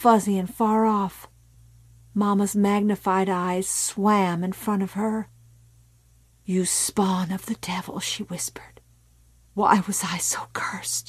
fuzzy and far off. Mama's magnified eyes swam in front of her. "You spawn of the devil," she whispered. "Why was I so cursed?"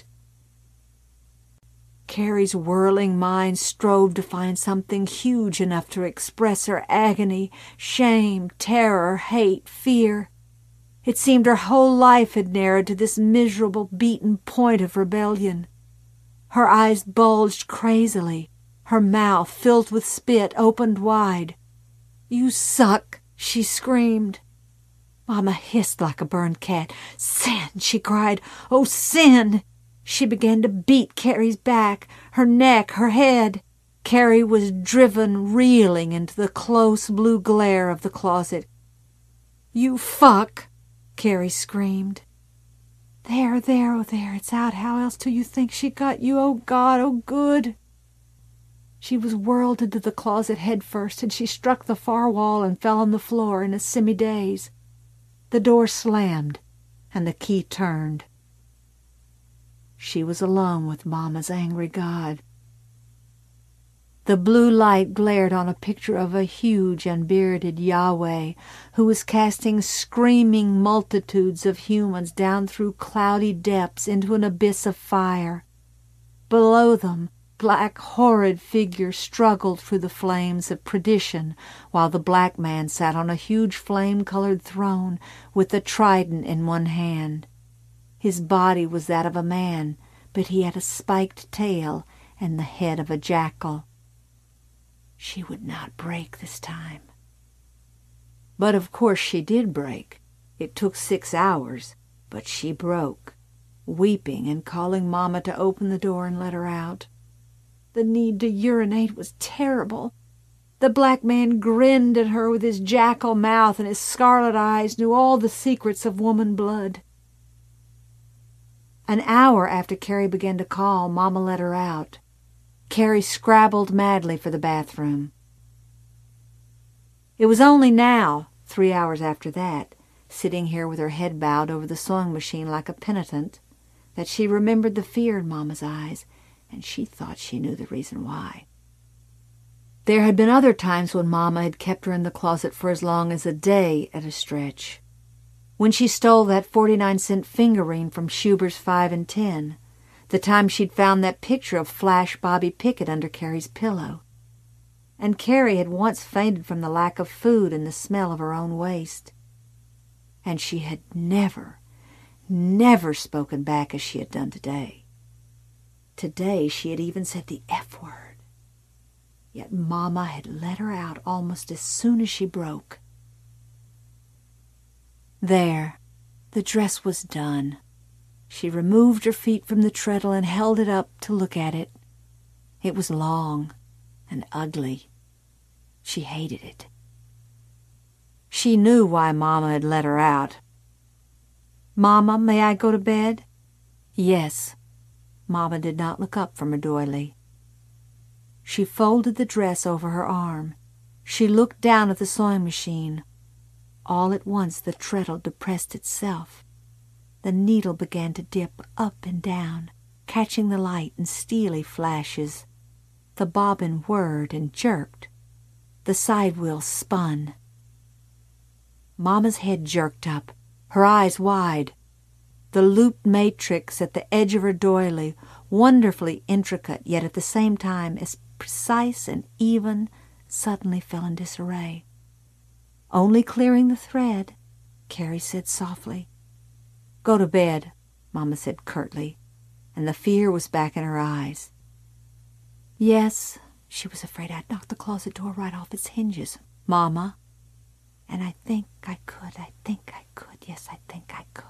Carrie's whirling mind strove to find something huge enough to express her agony, shame, terror, hate, fear. It seemed her whole life had narrowed to this miserable, beaten point of rebellion. Her eyes bulged crazily. Her mouth, filled with spit, opened wide. "You suck!" she screamed. Mama hissed like a burned cat. "Sin!" she cried. "Oh, sin!" She began to beat Carrie's back, her neck, her head. Carrie was driven reeling into the close blue glare of the closet. "You fuck!" Carrie screamed. "There, there, oh there, it's out. How else do you think she got you? Oh, God, oh, good!" She was whirled into the closet head first, and she struck the far wall and fell on the floor in a semi-daze. The door slammed, and the key turned. She was alone with Mama's angry God. The blue light glared on a picture of a huge and bearded Yahweh who was casting screaming multitudes of humans down through cloudy depths into an abyss of fire. Below them, black, horrid figures struggled through the flames of perdition, while the black man sat on a huge flame-colored throne with a trident in one hand. His body was that of a man, but he had a spiked tail and the head of a jackal. She would not break this time. But of course she did break. It took 6 hours, but she broke, weeping and calling Mama to open the door and let her out. The need to urinate was terrible. The black man grinned at her with his jackal mouth, and his scarlet eyes knew all the secrets of woman blood. An hour after Carrie began to call, Mama let her out. Carrie scrabbled madly for the bathroom. It was only now, 3 hours after that, sitting here with her head bowed over the sewing machine like a penitent, that she remembered the fear in Mama's eyes, and she thought she knew the reason why. There had been other times when Mama had kept her in the closet for as long as a day at a stretch. When she stole that 49-cent finger ring from Schuber's 5 and 10, the time she'd found that picture of Flash Bobby Pickett under Carrie's pillow. And Carrie had once fainted from the lack of food and the smell of her own waste. And she had never spoken back as she had done today. Today she had even said the F word. Yet Mama had let her out almost as soon as she broke. There, the dress was done. She removed her feet from the treadle and held it up to look at it. It was long and ugly. She hated it. She knew why Mama had let her out. "Mama, may I go to bed?" "Yes." Mama did not look up from her doily. She folded the dress over her arm. She looked down at the sewing machine. All at once the treadle depressed itself. The needle began to dip up and down, catching the light in steely flashes. The bobbin whirred and jerked. The side wheel spun. Mama's head jerked up, her eyes wide. The looped matrix at the edge of her doily, wonderfully intricate, yet at the same time as precise and even, suddenly fell in disarray. "Only clearing the thread," Carrie said softly. "Go to bed," Mama said curtly, and the fear was back in her eyes. "Yes," she was afraid I'd knock the closet door right off its hinges, "Mama. And I think I could, yes, I think I could."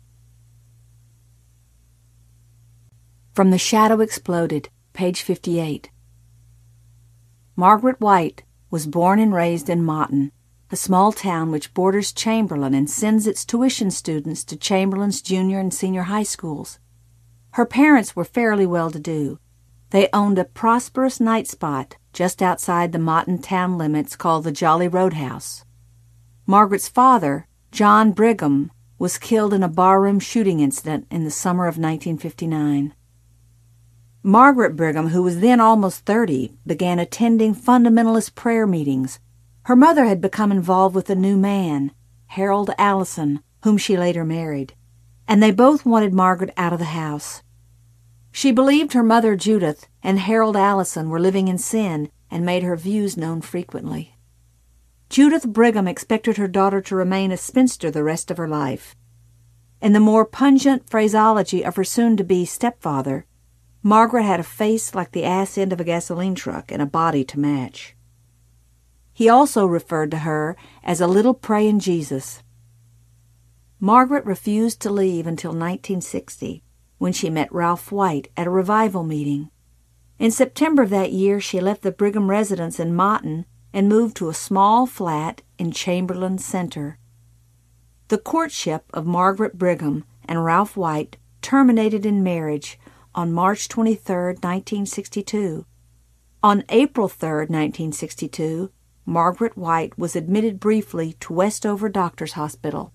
From The Shadow Exploded, page 58. Margaret White was born and raised in Maughton, a small town which borders Chamberlain and sends its tuition students to Chamberlain's junior and senior high schools. Her parents were fairly well-to-do. They owned a prosperous night spot just outside the Maughton town limits called the Jolly Roadhouse. Margaret's father, John Brigham, was killed in a barroom shooting incident in the summer of 1959. Margaret Brigham, who was then almost 30, began attending fundamentalist prayer meetings. Her mother had become involved with a new man, Harold Allison, whom she later married, and they both wanted Margaret out of the house. She believed her mother Judith and Harold Allison were living in sin and made her views known frequently. Judith Brigham expected her daughter to remain a spinster the rest of her life. In the more pungent phraseology of her soon-to-be stepfather, Margaret had a face like the ass end of a gasoline truck and a body to match. He also referred to her as a little praying Jesus. Margaret refused to leave until 1960, when she met Ralph White at a revival meeting. In September of that year, she left the Brigham residence in Motton and moved to a small flat in Chamberlain Center. The courtship of Margaret Brigham and Ralph White terminated in marriage on March 23, 1962. On April 3, 1962, Margaret White was admitted briefly to Westover Doctors Hospital.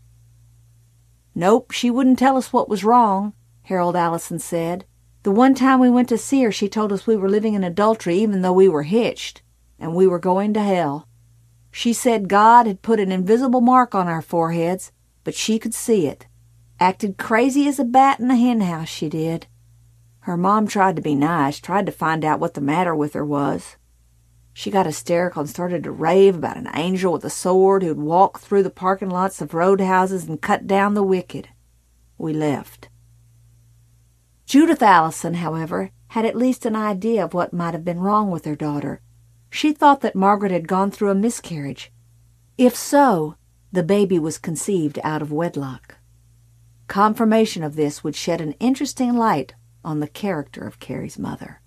"Nope, she wouldn't tell us what was wrong," Harold Allison said. "The one time we went to see her, she told us we were living in adultery even though we were hitched, and we were going to hell. She said God had put an invisible mark on our foreheads, but she could see it. Acted crazy as a bat in a hen house, she did. Her mom tried to be nice, tried to find out what the matter with her was. She got hysterical and started to rave about an angel with a sword who'd walk through the parking lots of roadhouses and cut down the wicked. We left." Judith Allison, however, had at least an idea of what might have been wrong with her daughter. She thought that Margaret had gone through a miscarriage. If so, the baby was conceived out of wedlock. Confirmation of this would shed an interesting light on the character of Carrie's mother.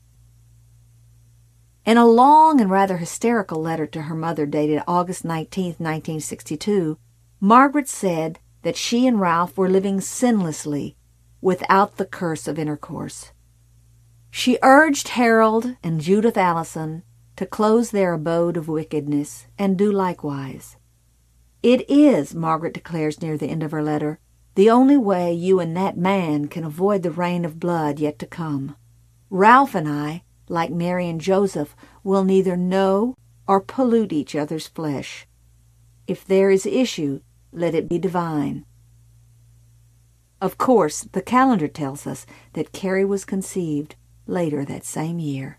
In a long and rather hysterical letter to her mother dated August 19, 1962, Margaret said that she and Ralph were living sinlessly, without the curse of intercourse. She urged Harold and Judith Allison to close their abode of wickedness and do likewise. "It is," Margaret declares near the end of her letter, "the only way you and that man can avoid the rain of blood yet to come. Ralph and I, like Mary and Joseph, will neither know or pollute each other's flesh. If there is issue, let it be divine." Of course, the calendar tells us that Carrie was conceived later that same year.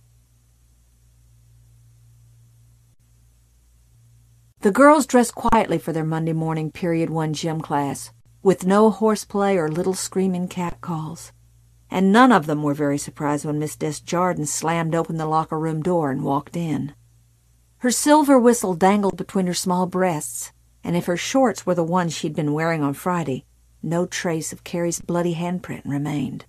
The girls dressed quietly for their Monday morning Period 1 gym class, with no horseplay or little screaming catcalls. And none of them were very surprised when Miss Desjardins slammed open the locker room door and walked in. Her silver whistle dangled between her small breasts, and if her shorts were the ones she'd been wearing on Friday, no trace of Carrie's bloody handprint remained.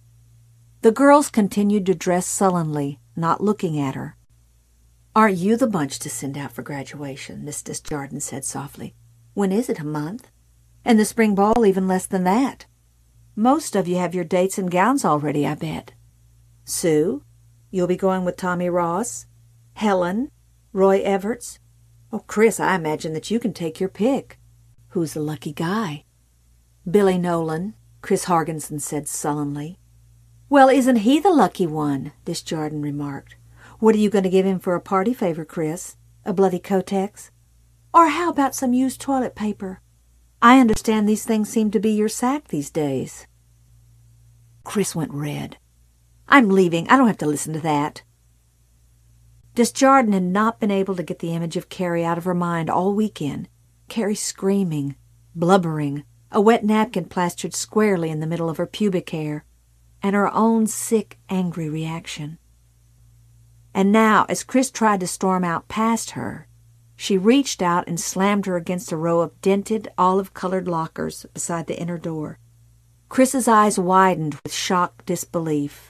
The girls continued to dress sullenly, not looking at her. "Aren't you the bunch to send out for graduation?" Miss Desjardins said softly. "When is it, a month? And the spring ball even less than that. Most of you have your dates and gowns already, I bet. Sue, you'll be going with Tommy Ross? Helen? Roy Everts? Oh, Chris, I imagine that you can take your pick. Who's the lucky guy?" "Billy Nolan," Chris Hargensen said sullenly. "Well, isn't he the lucky one?" Desjardins remarked. "What are you going to give him for a party favor, Chris? A bloody Kotex? Or how about some used toilet paper? I understand these things seem to be your sack these days." Chris went red. "I'm leaving. I don't have to listen to that." Desjardins had not been able to get the image of Carrie out of her mind all weekend. Carrie screaming, blubbering, a wet napkin plastered squarely in the middle of her pubic hair, and her own sick, angry reaction. And now, as Chris tried to storm out past her, she reached out and slammed her against a row of dented, olive-colored lockers beside the inner door. Chris's eyes widened with shocked disbelief.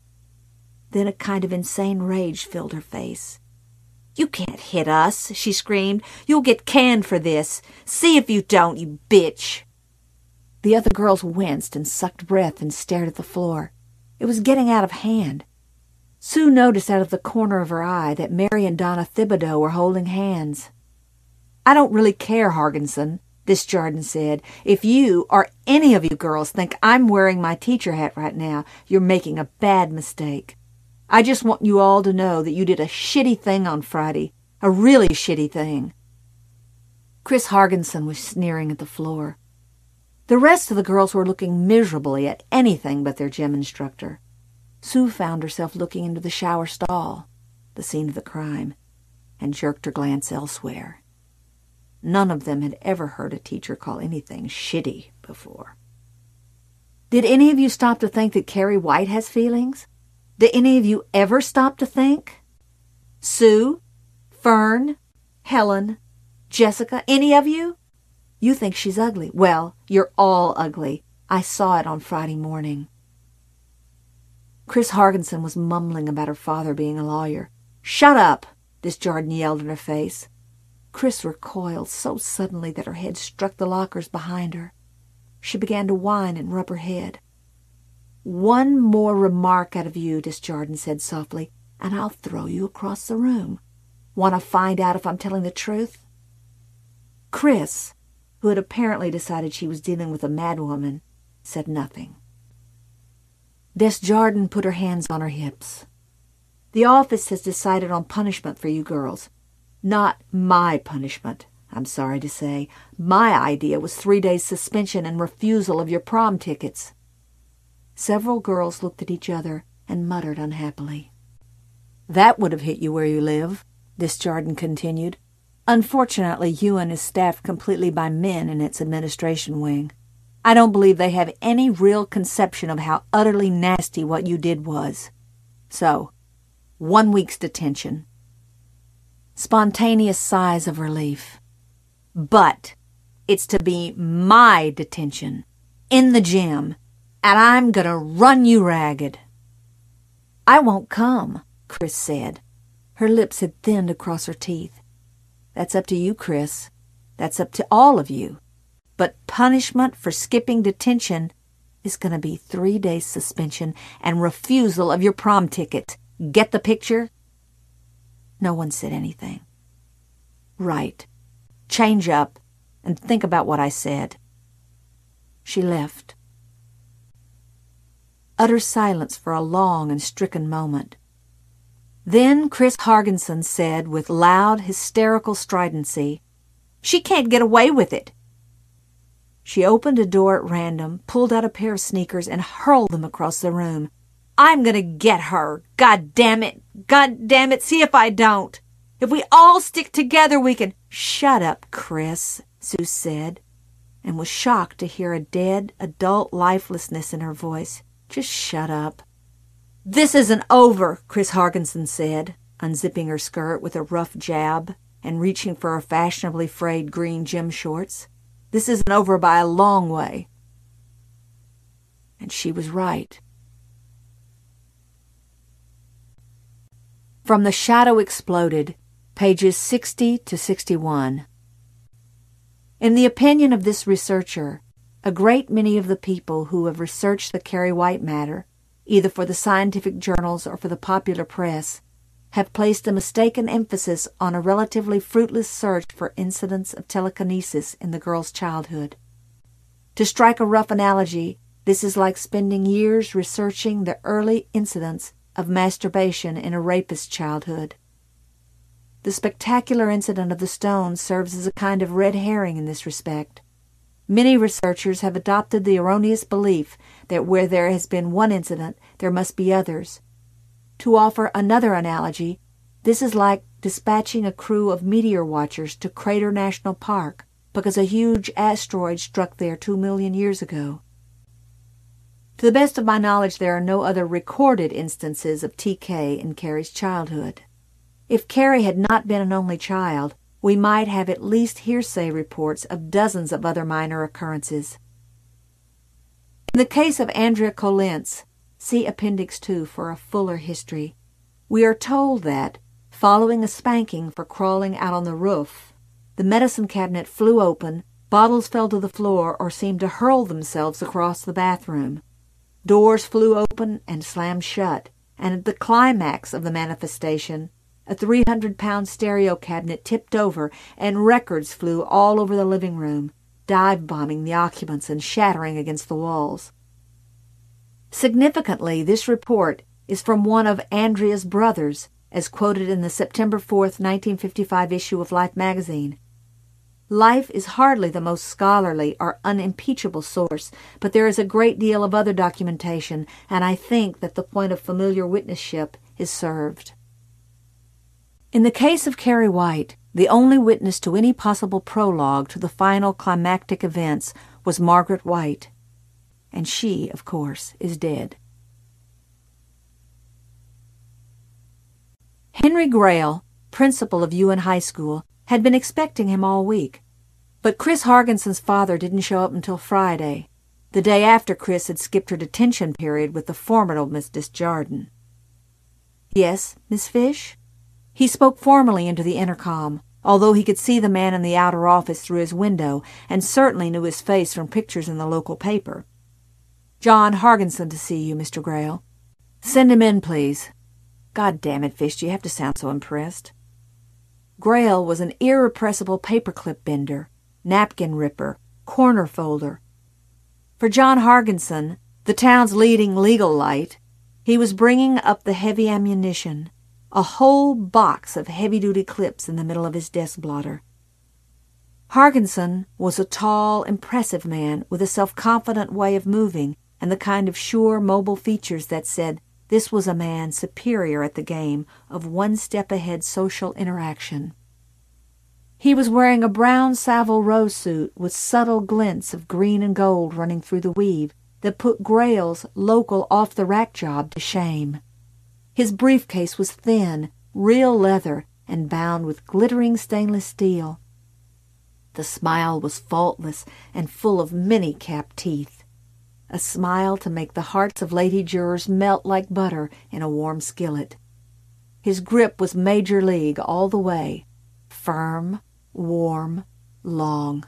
Then a kind of insane rage filled her face. "You can't hit us," she screamed. "You'll get canned for this. See if you don't, you bitch." The other girls winced and sucked breath and stared at the floor. It was getting out of hand. Sue noticed out of the corner of her eye that Mary and Donna Thibodeau were holding hands. "I don't really care, Hargensen," Desjardins said. "If you, or any of you girls, think I'm wearing my teacher hat right now, you're making a bad mistake. I just want you all to know that you did a shitty thing on Friday. A really shitty thing." Chris Hargensen was sneering at the floor. The rest of the girls were looking miserably at anything but their gym instructor. Sue found herself looking into the shower stall, the scene of the crime, and jerked her glance elsewhere. None of them had ever heard a teacher call anything shitty before. "Did any of you stop to think that Carrie White has feelings? Did any of you ever stop to think? Sue? Fern? Helen? Jessica? Any of you? You think she's ugly. Well, you're all ugly. I saw it on Friday morning." Chris Hargensen was mumbling about her father being a lawyer. "Shut up!" Disjardin yelled in her face. Chris recoiled so suddenly that her head struck the lockers behind her. She began to whine and rub her head. "One more remark out of you," Disjardin said softly, "and I'll throw you across the room. Want to find out if I'm telling the truth?" Chris, who had apparently decided she was dealing with a madwoman, said nothing. Desjardins put her hands on her hips. "The office has decided on punishment for you girls. Not my punishment, I'm sorry to say. My idea was 3 days suspension and refusal of your prom tickets." Several girls looked at each other and muttered unhappily. "That would have hit you where you live," Desjardins continued. "Unfortunately, UN is staffed completely by men in its administration wing. I don't believe they have any real conception of how utterly nasty what you did was. So, 1 week's detention." Spontaneous sighs of relief. "But it's to be my detention, in the gym, and I'm gonna run you ragged." "I won't come," Chris said. Her lips had thinned across her teeth. "That's up to you, Chris. That's up to all of you. But punishment for skipping detention is going to be 3 days suspension and refusal of your prom ticket. Get the picture?" No one said anything. "Right. Change up and think about what I said." She left. Utter silence for a long and stricken moment. Then Chris Hargensen said with loud, hysterical stridency, "She can't get away with it." She opened a door at random, pulled out a pair of sneakers, and hurled them across the room. "I'm going to get her! God damn it! God damn it! See if I don't! If we all stick together, we can—" "Shut up, Chris," Sue said, and was shocked to hear a dead, adult lifelessness in her voice. "Just shut up." "This isn't over," Chris Hargensen said, unzipping her skirt with a rough jab and reaching for her fashionably frayed green gym shorts. "This isn't over by a long way." And she was right. From The Shadow Exploded, pages 60 to 61. In the opinion of this researcher, a great many of the people who have researched the Carrie White matter, either for the scientific journals or for the popular press, have placed a mistaken emphasis on a relatively fruitless search for incidents of telekinesis in the girl's childhood. To strike a rough analogy, this is like spending years researching the early incidents of masturbation in a rapist's childhood. The spectacular incident of the stone serves as a kind of red herring in this respect. Many researchers have adopted the erroneous belief that where there has been one incident, there must be others. To offer another analogy, this is like dispatching a crew of meteor watchers to Crater National Park because a huge asteroid struck there 2 million years ago. To the best of my knowledge, there are no other recorded instances of TK in Carrie's childhood. If Carrie had not been an only child, we might have at least hearsay reports of dozens of other minor occurrences. In the case of Andrea Kolentz, see Appendix 2 for a fuller history. We are told that, following a spanking for crawling out on the roof, the medicine cabinet flew open, bottles fell to the floor or seemed to hurl themselves across the bathroom. Doors flew open and slammed shut, and at the climax of the manifestation, a 300-pound stereo cabinet tipped over, and records flew all over the living room, dive-bombing the occupants and shattering against the walls. Significantly, this report is from one of Andrea's brothers, as quoted in the September 4th, 1955 issue of Life magazine. Life is hardly the most scholarly or unimpeachable source, but there is a great deal of other documentation, and I think that the point of familiar witnessship is served. In the case of Carrie White, the only witness to any possible prologue to the final climactic events was Margaret White, and she, of course, is dead. Henry Grail, principal of Ewan High School, had been expecting him all week. But Chris Hargenson's father didn't show up until Friday, the day after Chris had skipped her detention period with the formidable Miss Desjardins. "Yes, Miss Fish?" He spoke formally into the intercom, although he could see the man in the outer office through his window and certainly knew his face from pictures in the local paper. "John Hargenson to see you, Mr. Grail." "Send him in, please." "God damn it, Fish, do you have to sound so impressed?" Grail was an irrepressible paperclip bender, napkin ripper, corner folder. For John Hargenson, the town's leading legal light, he was bringing up the heavy ammunition, a whole box of heavy-duty clips in the middle of his desk blotter. Hargenson was a tall, impressive man with a self-confident way of moving and the kind of sure, mobile features that said this was a man superior at the game of one-step-ahead social interaction. He was wearing a brown Savile Row suit with subtle glints of green and gold running through the weave that put Grail's local off-the-rack job to shame. His briefcase was thin, real leather, and bound with glittering stainless steel. The smile was faultless and full of many capped teeth, a smile to make the hearts of lady jurors melt like butter in a warm skillet. His grip was major league all the way, firm, warm, long.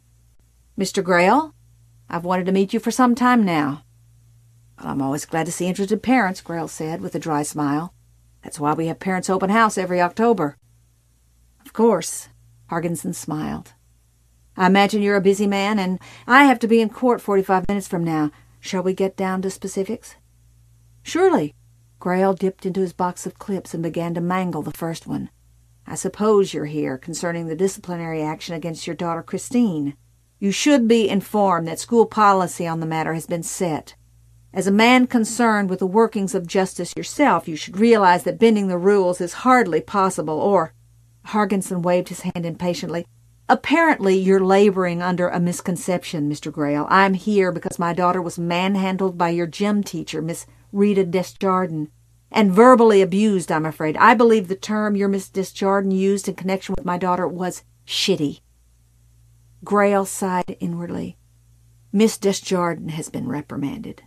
"Mr. Grail, I've wanted to meet you for some time now." "Well, I'm always glad to see interested parents," Grail said with a dry smile. "That's why we have Parents' Open House every October." "Of course," Hargenson smiled. "I imagine you're a busy man, and I have to be in court 45 minutes from now. Shall we get down to specifics?" "Surely." Grail dipped into his box of clips and began to mangle the first one. "I suppose you're here concerning the disciplinary action against your daughter Christine. You should be informed that school policy on the matter has been set. As a man concerned with the workings of justice yourself, you should realize that bending the rules is hardly possible, or—" Hargenson waved his hand impatiently. "Apparently you're laboring under a misconception, Mr. Grail. I'm here because my daughter was manhandled by your gym teacher, Miss Rita Desjardins, and verbally abused, I'm afraid. I believe the term your Miss Desjardins used in connection with my daughter was shitty." Grail sighed inwardly. "Miss Desjardins has been reprimanded."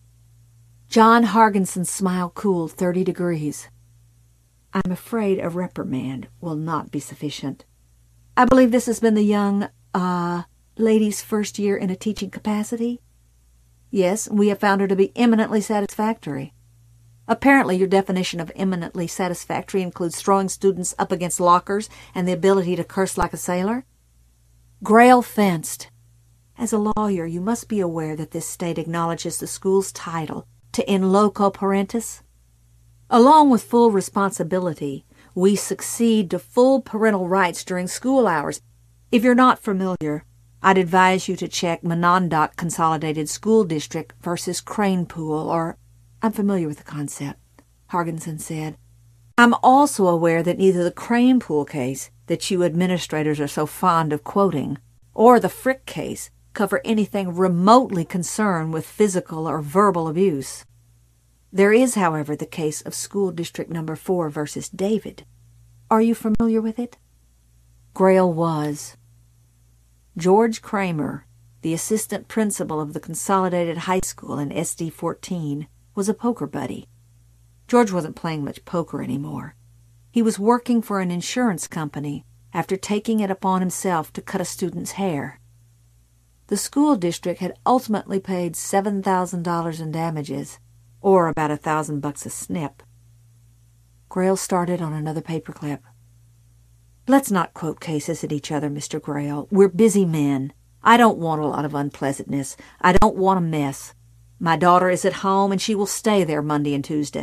John Hargenson's smile cooled 30 degrees. "I'm afraid a reprimand will not be sufficient. I believe this has been the young, lady's first year in a teaching capacity?" "Yes, we have found her to be eminently satisfactory." "Apparently your definition of eminently satisfactory includes throwing students up against lockers and the ability to curse like a sailor?" Grail fenced. "As a lawyer, you must be aware that this state acknowledges the school's title to in loco parentis. Along with full responsibility, we succeed to full parental rights during school hours. If you're not familiar, I'd advise you to check Monadnock Consolidated School District versus Crane Pool, or—" "I'm familiar with the concept," Hargenson said. "I'm also aware that neither the Crane Pool case, that you administrators are so fond of quoting, or the Frick case cover anything remotely concerned with physical or verbal abuse. There is, however, the case of School District Number 4 versus David. Are you familiar with it?" Grail was. George Kramer, the assistant principal of the Consolidated High School in SD 14, was a poker buddy. George wasn't playing much poker anymore. He was working for an insurance company after taking it upon himself to cut a student's hair. The school district had ultimately paid $7,000 in damages, or about $1,000 a snip. Grail started on another paperclip. "Let's not quote cases at each other, Mr. Grail. We're busy men. I don't want a lot of unpleasantness. I don't want a mess. My daughter is at home, and she will stay there Monday and Tuesday.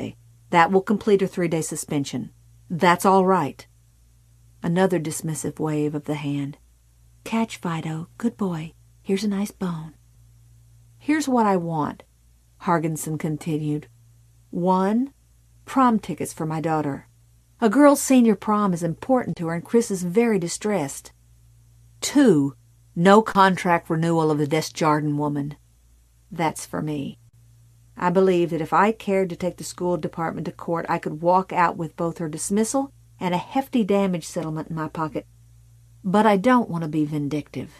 That will complete her 3-day suspension. That's all right. Another dismissive wave of the hand. Catch, Fido. Good boy. Here's a nice bone. Here's what I want, Hargensen continued. 1, prom tickets for my daughter. A girl's senior prom is important to her, and Chris is very distressed. 2, no contract renewal of the Desjardins woman. That's for me. I believe that if I cared to take the school department to court, I could walk out with both her dismissal and a hefty damage settlement in my pocket. But I don't want to be vindictive.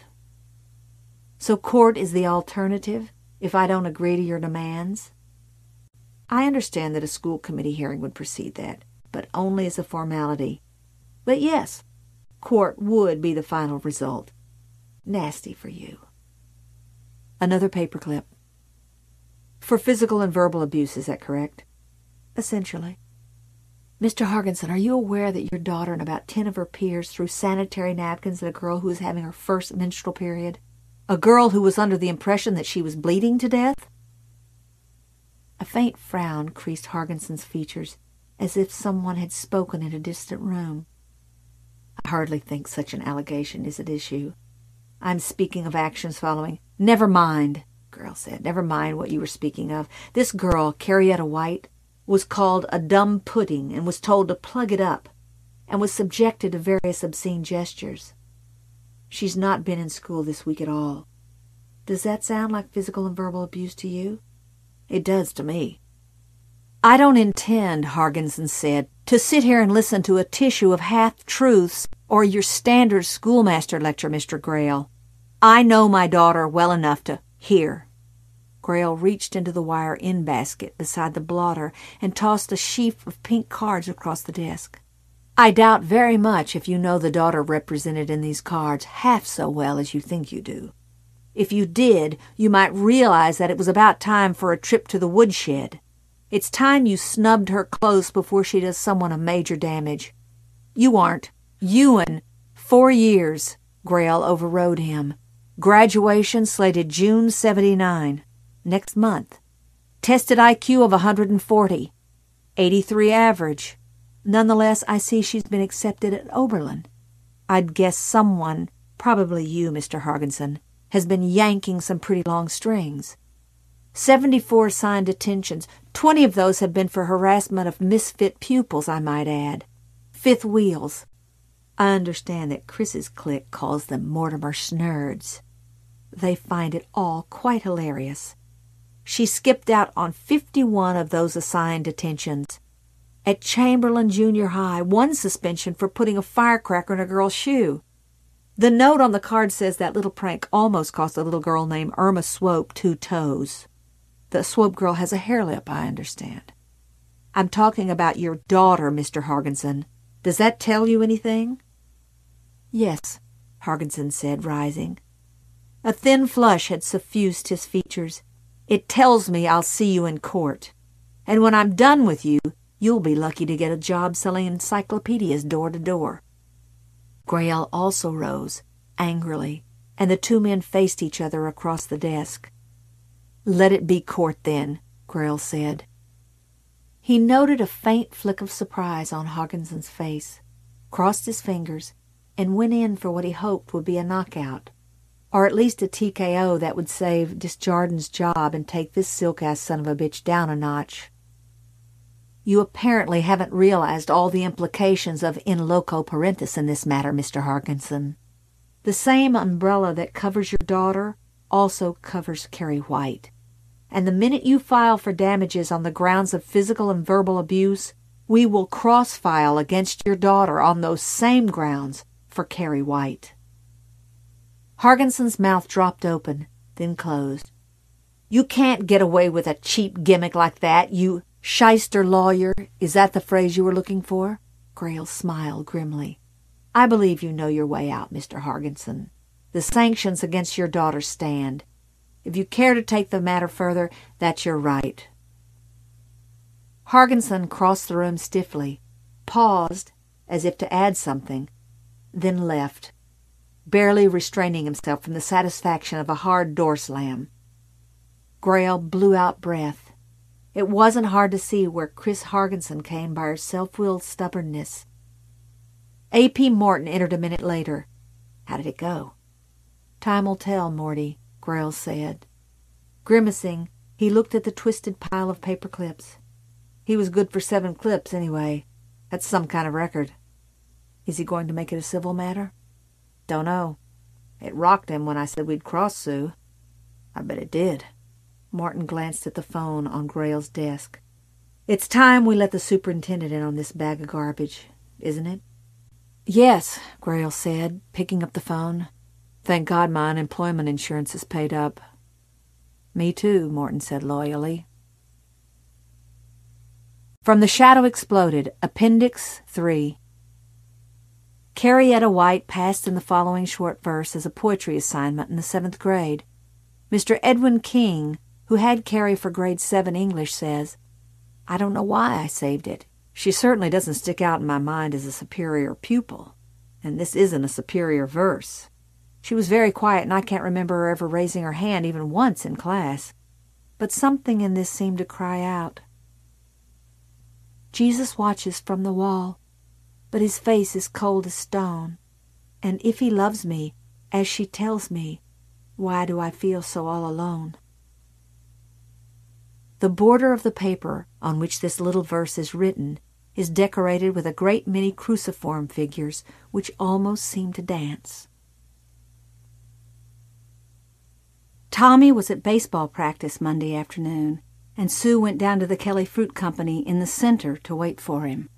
So court is the alternative if I don't agree to your demands? I understand that a school committee hearing would precede that, but only as a formality. But yes, court would be the final result. Nasty for you. Another paperclip. For physical and verbal abuse, is that correct? Essentially. Mr. Hargensen, are you aware that your daughter and about 10 of her peers threw sanitary napkins at a girl who was having her first menstrual period? A girl who was under the impression that she was bleeding to death? A faint frown creased Hargensen's features, as if someone had spoken in a distant room. I hardly think such an allegation is at issue. I'm speaking of actions following. Never mind, Grell said. Never mind what you were speaking of. This girl, Carrietta White, was called a dumb pudding and was told to plug it up, and was subjected to various obscene gestures. She's not been in school this week at all. Does that sound like physical and verbal abuse to you? It does to me. I don't intend, Hargensen said, to sit here and listen to a tissue of half-truths or your standard schoolmaster lecture, Mr. Grell. I know my daughter well enough to hear. Grell reached into the wire in basket beside the blotter and tossed a sheaf of pink cards across the desk. I doubt very much if you know the daughter represented in these cards half so well as you think you do. If you did, you might realize that it was about time for a trip to the woodshed. It's time you snubbed her close before she does someone a major damage. You aren't. Ewan, 4 years, Grell overrode him. Graduation slated June 79. Next month. Tested IQ of 140. 83 average. Nonetheless, I see she's been accepted at Oberlin. I'd guess someone, probably you, Mr. Hargensen, has been yanking some pretty long strings. 74 assigned detentions. 20 of those have been for harassment of misfit pupils, I might add. Fifth wheels. I understand that Chris's clique calls them Mortimer Snurds. They find it all quite hilarious. She skipped out on 51 of those assigned detentions. At Chamberlain Junior High, 1 suspension for putting a firecracker in a girl's shoe. The note on the card says that little prank almost cost a little girl named Irma Swope 2 toes. The Swope girl has a hair lip, I understand. I'm talking about your daughter, Mr. Hargensen. Does that tell you anything? Yes, Hargensen said, rising. A thin flush had suffused his features. It tells me I'll see you in court. And when I'm done with you, you'll be lucky to get a job selling encyclopedias door to door. Grell also rose, angrily, and the 2 men faced each other across the desk. Let it be court, then, Grell said. He noted a faint flick of surprise on Hargensen's face, crossed his fingers, and went in for what he hoped would be a knockout, or at least a TKO that would save Desjardins' job and take this silk-ass son of a bitch down a notch. You apparently haven't realized all the implications of in loco parentis in this matter, Mr. Hargensen. The same umbrella that covers your daughter also covers Carrie White. And the minute you file for damages on the grounds of physical and verbal abuse, we will cross-file against your daughter on those same grounds for Carrie White. Hargensen's mouth dropped open, then closed. You can't get away with a cheap gimmick like that, you shyster lawyer. Is that the phrase you were looking for? Grell smiled grimly. I believe you know your way out, Mr. Hargensen. The sanctions against your daughter stand. If you care to take the matter further, that's your right. Hargensen crossed the room stiffly, paused, as if to add something, then left, barely restraining himself from the satisfaction of a hard door slam. Grell blew out breath. It wasn't hard to see where Chris Hargensen came by her self-willed stubbornness. A.P. Morton entered a minute later. How did it go? Time will tell, Morty, Grayles said. Grimacing, he looked at the twisted pile of paper clips. He was good for 7 clips, anyway. That's some kind of record. Is he going to make it a civil matter? Don't know. It rocked him when I said we'd cross Sue. I bet it did. Morton glanced at the phone on Grayles' desk. It's time we let the superintendent in on this bag of garbage, isn't it? Yes, Grayles said, picking up the phone. Thank God my unemployment insurance is paid up. Me too, Morton said loyally. From the Shadow Exploded, Appendix 3. Carrietta White passed in the following short verse as a poetry assignment in the 7th grade. Mr. Edwin King, who had Carrie for grade 7 English, says, I don't know why I saved it. She certainly doesn't stick out in my mind as a superior pupil, and this isn't a superior verse. She was very quiet, and I can't remember her ever raising her hand even once in class. But something in this seemed to cry out. Jesus watches from the wall, but his face is cold as stone. And if he loves me, as she tells me, why do I feel so all alone? The border of the paper on which this little verse is written is decorated with a great many cruciform figures which almost seem to dance. Tommy was at baseball practice Monday afternoon, and Sue went down to the Kelly Fruit Company in the center to wait for him.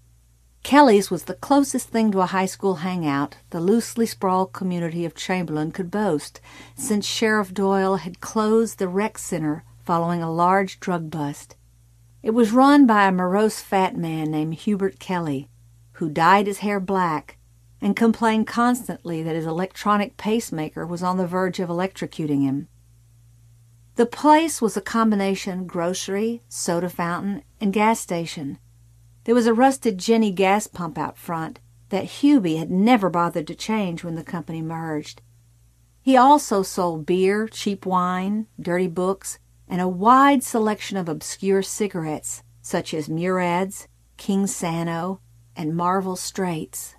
Kelly's was the closest thing to a high school hangout the loosely sprawled community of Chamberlain could boast, since Sheriff Doyle had closed the rec center following a large drug bust. It was run by a morose fat man named Hubert Kelly, who dyed his hair black and complained constantly that his electronic pacemaker was on the verge of electrocuting him. The place was a combination grocery, soda fountain, and gas station. There was a rusted Jenny gas pump out front that Hubie had never bothered to change when the company merged. He also sold beer, cheap wine, dirty books, and a wide selection of obscure cigarettes, such as Murads, King Sano, and Marvel Straights.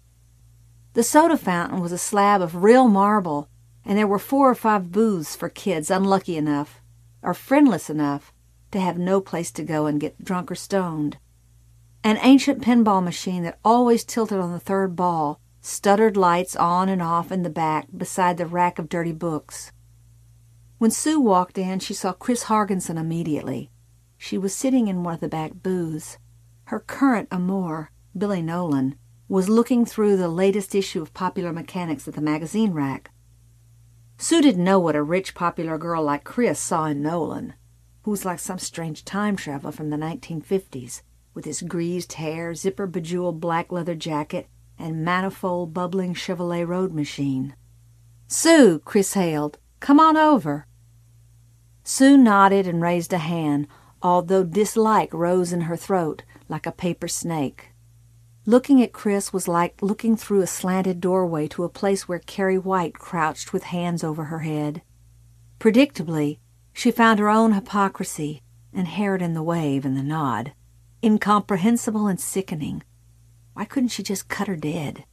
The soda fountain was a slab of real marble, and there were 4 or 5 booths for kids unlucky enough, or friendless enough, to have no place to go and get drunk or stoned. An ancient pinball machine that always tilted on the 3rd ball stuttered lights on and off in the back beside the rack of dirty books. When Sue walked in, she saw Chris Hargensen immediately. She was sitting in one of the back booths. Her current amour, Billy Nolan, was looking through the latest issue of Popular Mechanics at the magazine rack. Sue didn't know what a rich, popular girl like Chris saw in Nolan, who was like some strange time traveler from the 1950s, with his greased hair, zipper-bejeweled black leather jacket, and manifold, bubbling Chevrolet road machine. "Sue," Chris hailed, "come on over." Sue nodded and raised a hand, although dislike rose in her throat like a paper snake. Looking at Chris was like looking through a slanted doorway to a place where Carrie White crouched with hands over her head. Predictably, she found her own hypocrisy inherent in the wave and the nod, incomprehensible and sickening. Why couldn't she just cut her dead?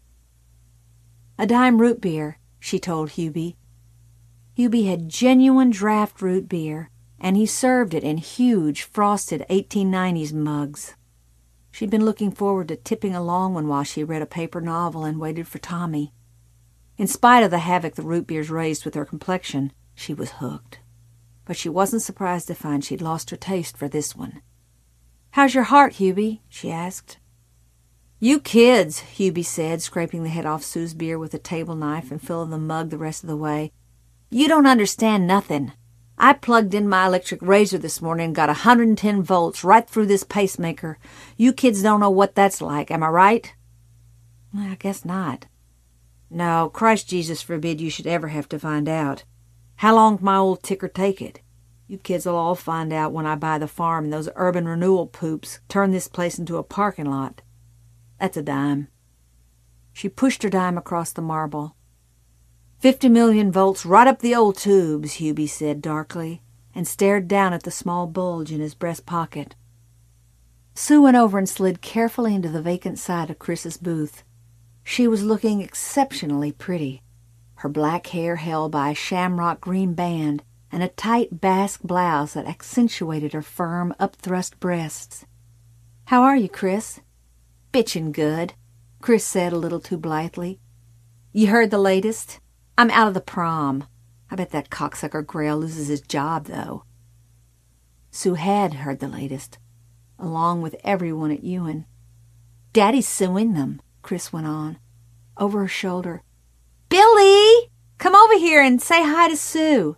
"A dime root beer," she told Hubie. Hubie had genuine draft root beer, and he served it in huge, frosted 1890s mugs. She'd been looking forward to tipping along one while she read a paper novel and waited for Tommy. In spite of the havoc the root beers raised with her complexion, she was hooked. But she wasn't surprised to find she'd lost her taste for this one. "How's your heart, Hubie?" she asked. "You kids," Hubie said, scraping the head off Sue's beer with a table knife and filling the mug the rest of the way. "You don't understand nothing. I plugged in my electric razor this morning and got 110 volts right through this pacemaker. You kids don't know what that's like, am I right?" "I guess not." "No, Christ Jesus forbid you should ever have to find out. How long'd my old ticker take it? You kids will all find out when I buy the farm and those urban renewal poops turn this place into a parking lot. That's a dime." She pushed her dime across the marble. 50 million volts right up the old tubes," Hubie said darkly. and stared down at the small bulge in his breast pocket. Sue went over and slid carefully into the vacant side of Chris's booth. She was looking exceptionally pretty, her black hair held by a shamrock green band and a tight basque blouse that accentuated her firm, up-thrust breasts. "How are you, Chris?" "Bitchin' good," Chris said a little too blithely. "You heard the latest? I'm out of the prom. I bet that cocksucker Grail loses his job, though." Sue had heard the latest, along with everyone at Ewan. "Daddy's suing them," Chris went on, over her shoulder. "Billy! Come over here and say hi to Sue."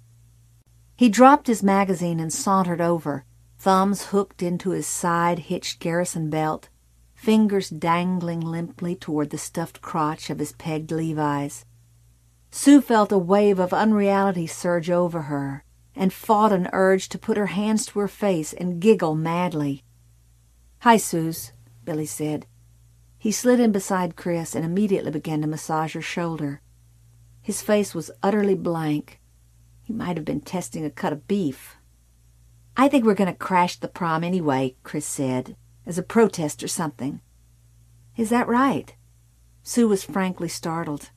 He dropped his magazine and sauntered over, thumbs hooked into his side-hitched garrison belt, fingers dangling limply toward the stuffed crotch of his pegged Levi's. Sue felt a wave of unreality surge over her, and fought an urge to put her hands to her face and giggle madly. "Hi, Suze," Billy said. He slid in beside Chris and immediately began to massage her shoulder. His face was utterly blank. He might have been testing a cut of beef. "I think we're going to crash the prom anyway," Chris said, as a protest or something. "Is that right?" Sue was frankly startled.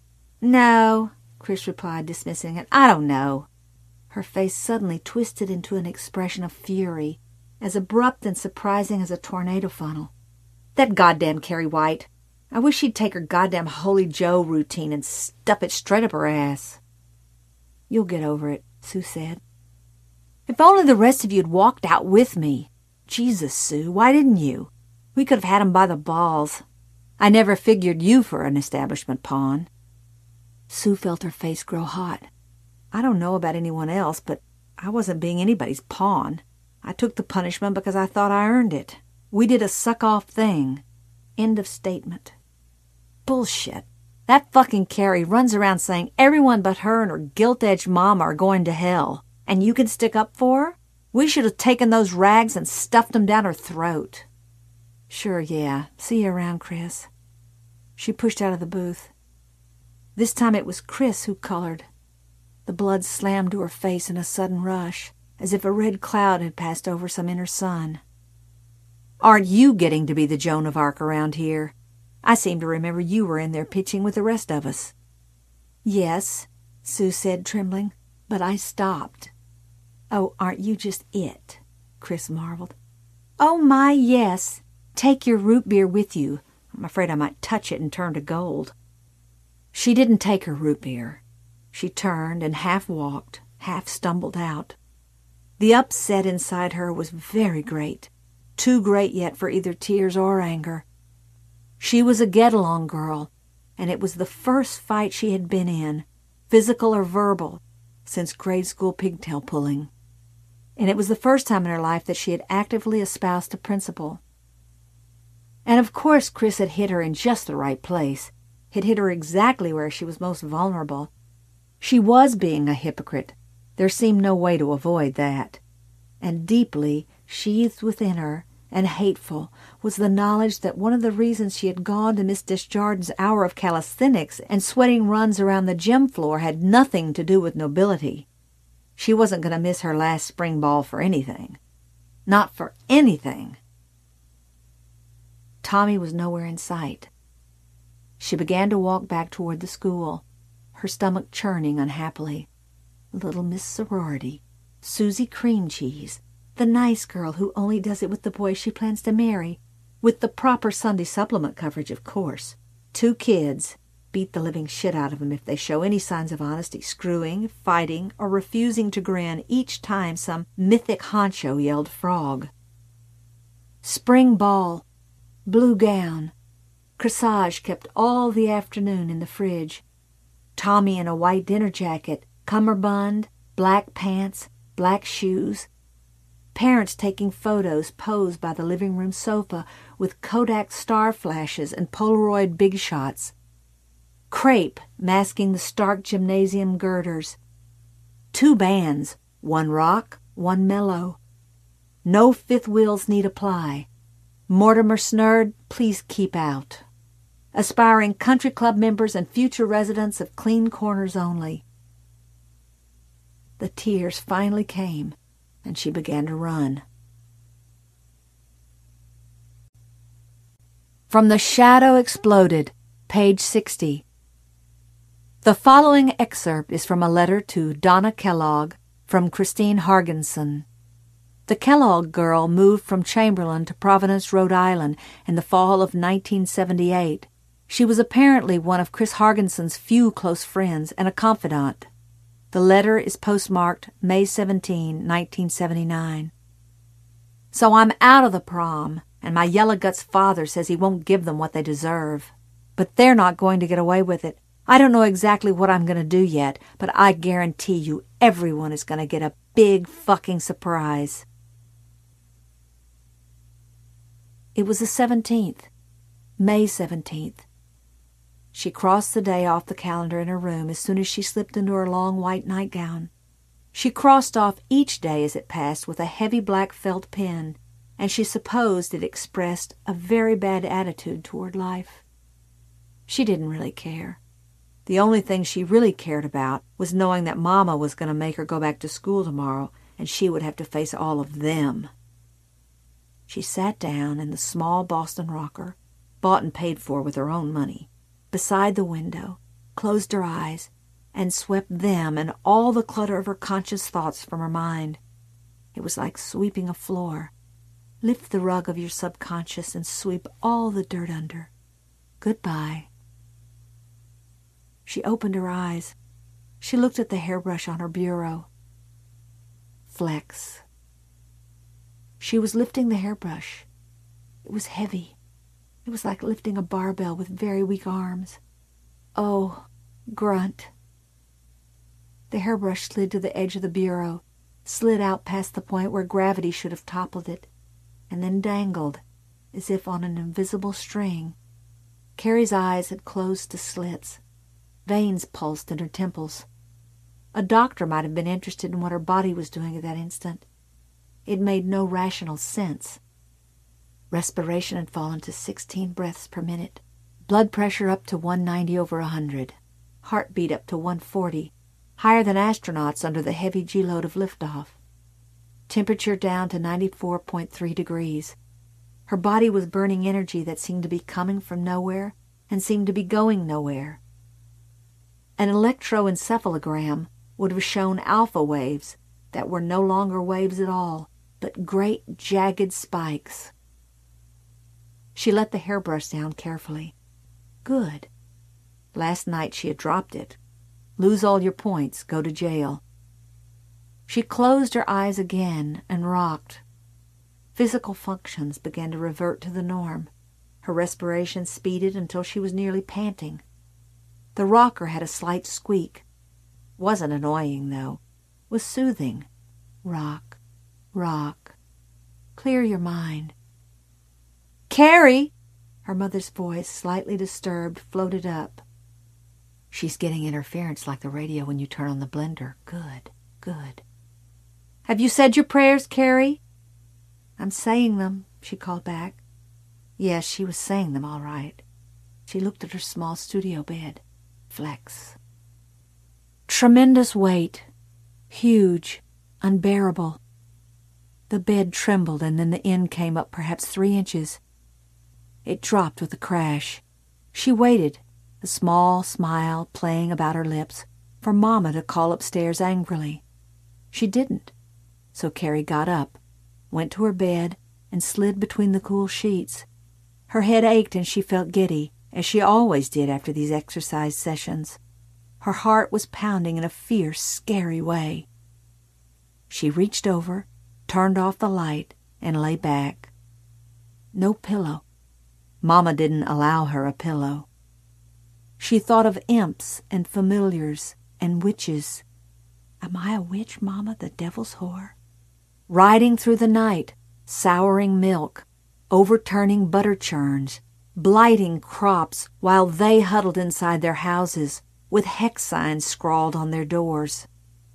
"No," Chris replied, dismissing it. "I don't know." Her face suddenly twisted into an expression of fury, as abrupt and surprising as a tornado funnel. "That goddamn Carrie White. I wish she'd take her goddamn Holy Joe routine and stuff it straight up her ass." "You'll get over it," Sue said. "If only the rest of you had walked out with me. Jesus, Sue, why didn't you? We could have had 'em by the balls. I never figured you for an establishment pawn." Sue felt her face grow hot. "I don't know about anyone else, but I wasn't being anybody's pawn. I took the punishment because I thought I earned it. We did a suck-off thing. End of statement." "Bullshit. That fucking Carrie runs around saying everyone but her and her gilt-edged mama are going to hell. And you can stick up for her? We should have taken those rags and stuffed them down her throat." "Sure, yeah. See you around, Chris." She pushed out of the booth. This time it was Chris who colored. The blood slammed to her face in a sudden rush, as if a red cloud had passed over some inner sun. "Aren't you getting to be the Joan of Arc around here? I seem to remember you were in there pitching with the rest of us." "Yes," Sue said, trembling, "but I stopped." "Oh, aren't you just it?" Chris marveled. "Oh, my, yes. Take your root beer with you. I'm afraid I might touch it and turn to gold." She didn't take her root beer. She turned and half walked, half stumbled out. The upset inside her was very great, too great yet for either tears or anger. She was a get-along girl, and it was the first fight she had been in, physical or verbal, since grade school pigtail pulling. And it was the first time in her life that she had actively espoused a principle. And of course Chris had hit her in just the right place, had hit her exactly where she was most vulnerable. She was being a hypocrite. There seemed no way to avoid that. And deeply, sheathed within her, and hateful, was the knowledge that one of the reasons she had gone to Miss Desjardins' hour of calisthenics and sweating runs around the gym floor had nothing to do with nobility. She wasn't going to miss her last spring ball for anything. Not for anything. Tommy was nowhere in sight. She began to walk back toward the school, her stomach churning unhappily. Little Miss Sorority, Susie Cream Cheese, the nice girl who only does it with the boy she plans to marry, with the proper Sunday supplement coverage, of course. 2 kids, beat the living shit out of them if they show any signs of honesty, screwing, fighting, or refusing to grin each time some mythic honcho yelled frog. Spring ball, blue gown, corsage kept all the afternoon in the fridge. Tommy in a white dinner jacket, cummerbund, black pants, black shoes. Parents taking photos posed by the living room sofa with Kodak star flashes and Polaroid big shots. Crepe masking the stark gymnasium girders. 2 bands, 1 rock, 1 mellow. No fifth wheels need apply. Mortimer Snerd, please keep out. Aspiring country club members and future residents of Clean Corners only. The tears finally came, and she began to run. From the Shadow Exploded, page 60. The following excerpt is from a letter to Donna Kellogg from Christine Hargensen. The Kellogg girl moved from Chamberlain to Providence, Rhode Island in the fall of 1978. She was apparently one of Chris Hargensen's few close friends and a confidant. The letter is postmarked May 17, 1979. So I'm out of the prom, and my yellow guts father says he won't give them what they deserve. But they're not going to get away with it. I don't know exactly what I'm going to do yet, but I guarantee you everyone is going to get a big fucking surprise. It was the 17th, May 17th. She crossed the day off the calendar in her room as soon as she slipped into her long white nightgown. She crossed off each day as it passed with a heavy black felt pen, and she supposed it expressed a very bad attitude toward life. She didn't really care. The only thing she really cared about was knowing that Mama was going to make her go back to school tomorrow, and she would have to face all of them. She sat down in the small Boston rocker, bought and paid for with her own money, beside the window, closed her eyes, and swept them and all the clutter of her conscious thoughts from her mind. It was like sweeping a floor. Lift the rug of your subconscious and sweep all the dirt under. Goodbye. She opened her eyes. She looked at the hairbrush on her bureau. Flex. She was lifting the hairbrush. It was heavy. It was like lifting a barbell with very weak arms. Oh, grunt. The hairbrush slid to the edge of the bureau, slid out past the point where gravity should have toppled it, and then dangled, as if on an invisible string. Carrie's eyes had closed to slits. Veins pulsed in her temples. A doctor might have been interested in what her body was doing at that instant. It made no rational sense. Respiration had fallen to 16 breaths per minute. Blood pressure up to 190/100. Heartbeat up to 140, higher than astronauts under the heavy G-load of liftoff. Temperature down to 94.3 degrees. Her body was burning energy that seemed to be coming from nowhere and seemed to be going nowhere. An electroencephalogram would have shown alpha waves that were no longer waves at all, but great jagged spikes. She let the hairbrush down carefully. Good. Last night she had dropped it. Lose all your points, go to jail. She closed her eyes again and rocked. Physical functions began to revert to the norm. Her respiration speeded until she was nearly panting. The rocker had a slight squeak. Wasn't annoying, though. Was soothing. Rock, rock. Clear your mind. Carrie! Her mother's voice, slightly disturbed, floated up. She's getting interference like the radio when you turn on the blender. Good, good. Have you said your prayers, Carrie? I'm saying them, she called back. Yes, she was saying them all right. She looked at her small studio bed. Flex. Tremendous weight. Huge. Unbearable. The bed trembled, and then the end came up perhaps 3 inches. It dropped with a crash. She waited, a small smile playing about her lips, for Mama to call upstairs angrily. She didn't, so Carrie got up, went to her bed, and slid between the cool sheets. Her head ached and she felt giddy, as she always did after these exercise sessions. Her heart was pounding in a fierce, scary way. She reached over, turned off the light, and lay back. No pillow. Mama didn't allow her a pillow. She thought of imps and familiars and witches. Am I a witch, Mama, the devil's whore? Riding through the night, souring milk, overturning butter churns, blighting crops while they huddled inside their houses with hex signs scrawled on their doors.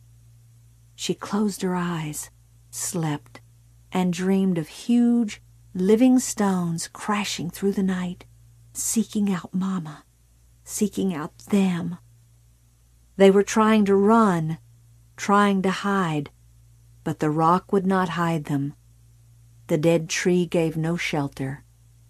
She closed her eyes, slept, and dreamed of huge, living stones crashing through the night, seeking out Mama, seeking out them. They were trying to run, trying to hide, but the rock would not hide them. The dead tree gave no shelter.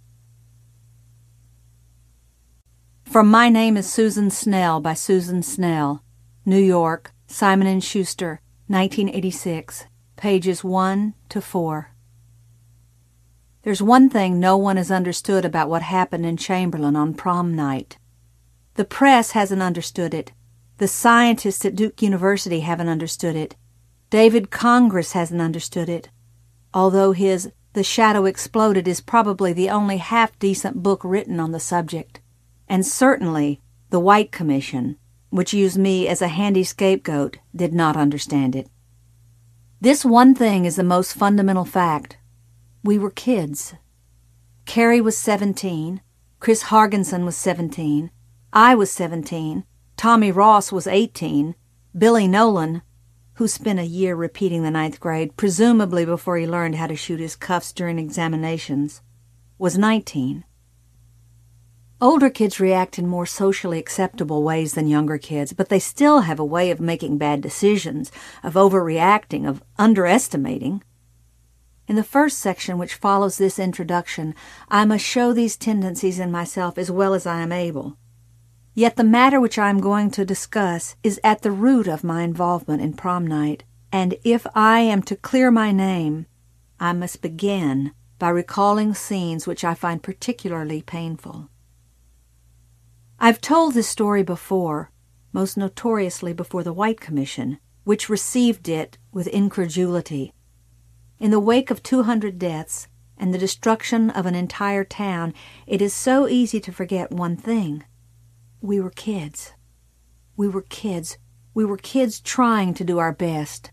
From My Name is Susan Snell by Susan Snell, New York, Simon & Schuster, 1986, pages 1 to 4. There's one thing no one has understood about what happened in Chamberlain on prom night. The press hasn't understood it. The scientists at Duke University haven't understood it. David Congress hasn't understood it, although his The Shadow Exploded is probably the only half-decent book written on the subject. And certainly the White Commission, which used me as a handy scapegoat, did not understand it. This one thing is the most fundamental fact. We were kids. Carrie was 17, Chris Hargensen was 17, I was 17, Tommy Ross was 18, Billy Nolan, who spent a year repeating the 9th grade, presumably before he learned how to shoot his cuffs during examinations, was 19. Older kids react in more socially acceptable ways than younger kids, but they still have a way of making bad decisions, of overreacting, of underestimating. In the first section, which follows this introduction, I must show these tendencies in myself as well as I am able. Yet the matter which I am going to discuss is at the root of my involvement in prom night, and if I am to clear my name, I must begin by recalling scenes which I find particularly painful. I've told this story before, most notoriously before the White Commission, which received it with incredulity. In the wake of 200 deaths and the destruction of an entire town, it is so easy to forget one thing. We were kids. We were kids. We were kids trying to do our best.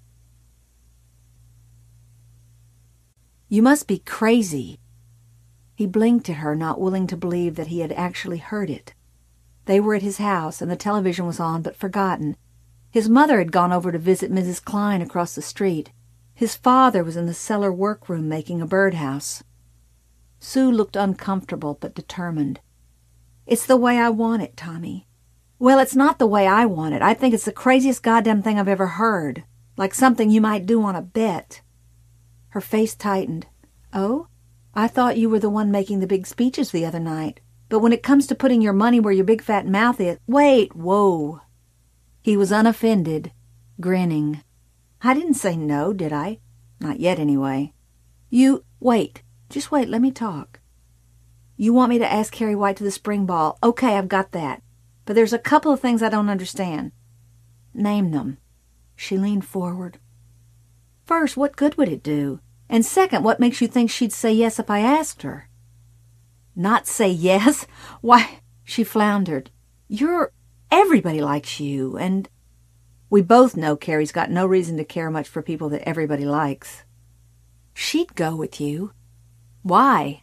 You must be crazy. He blinked at her, not willing to believe that he had actually heard it. They were at his house, and the television was on, but forgotten. His mother had gone over to visit Mrs. Klein across the street. His father was in the cellar workroom making a birdhouse. Sue looked uncomfortable but determined. "It's the way I want it, Tommy." "Well, it's not the way I want it. I think it's the craziest goddamn thing I've ever heard. Like something you might do on a bet." Her face tightened. "Oh? I thought you were the one making the big speeches the other night. But when it comes to putting your money where your big fat mouth is—" "Wait, whoa." He was unoffended, grinning. "I didn't say no, did I? Not yet, anyway. Wait. Just wait, let me talk. You want me to ask Carrie White to the spring ball. Okay, I've got that. But there's a couple of things I don't understand." "Name them." She leaned forward. "First, what good would it do? And second, what makes you think she'd say yes if I asked her?" "Not say yes? Why," she floundered, everybody likes you, and—" "We both know Carrie's got no reason to care much for people that everybody likes." "She'd go with you." "Why?"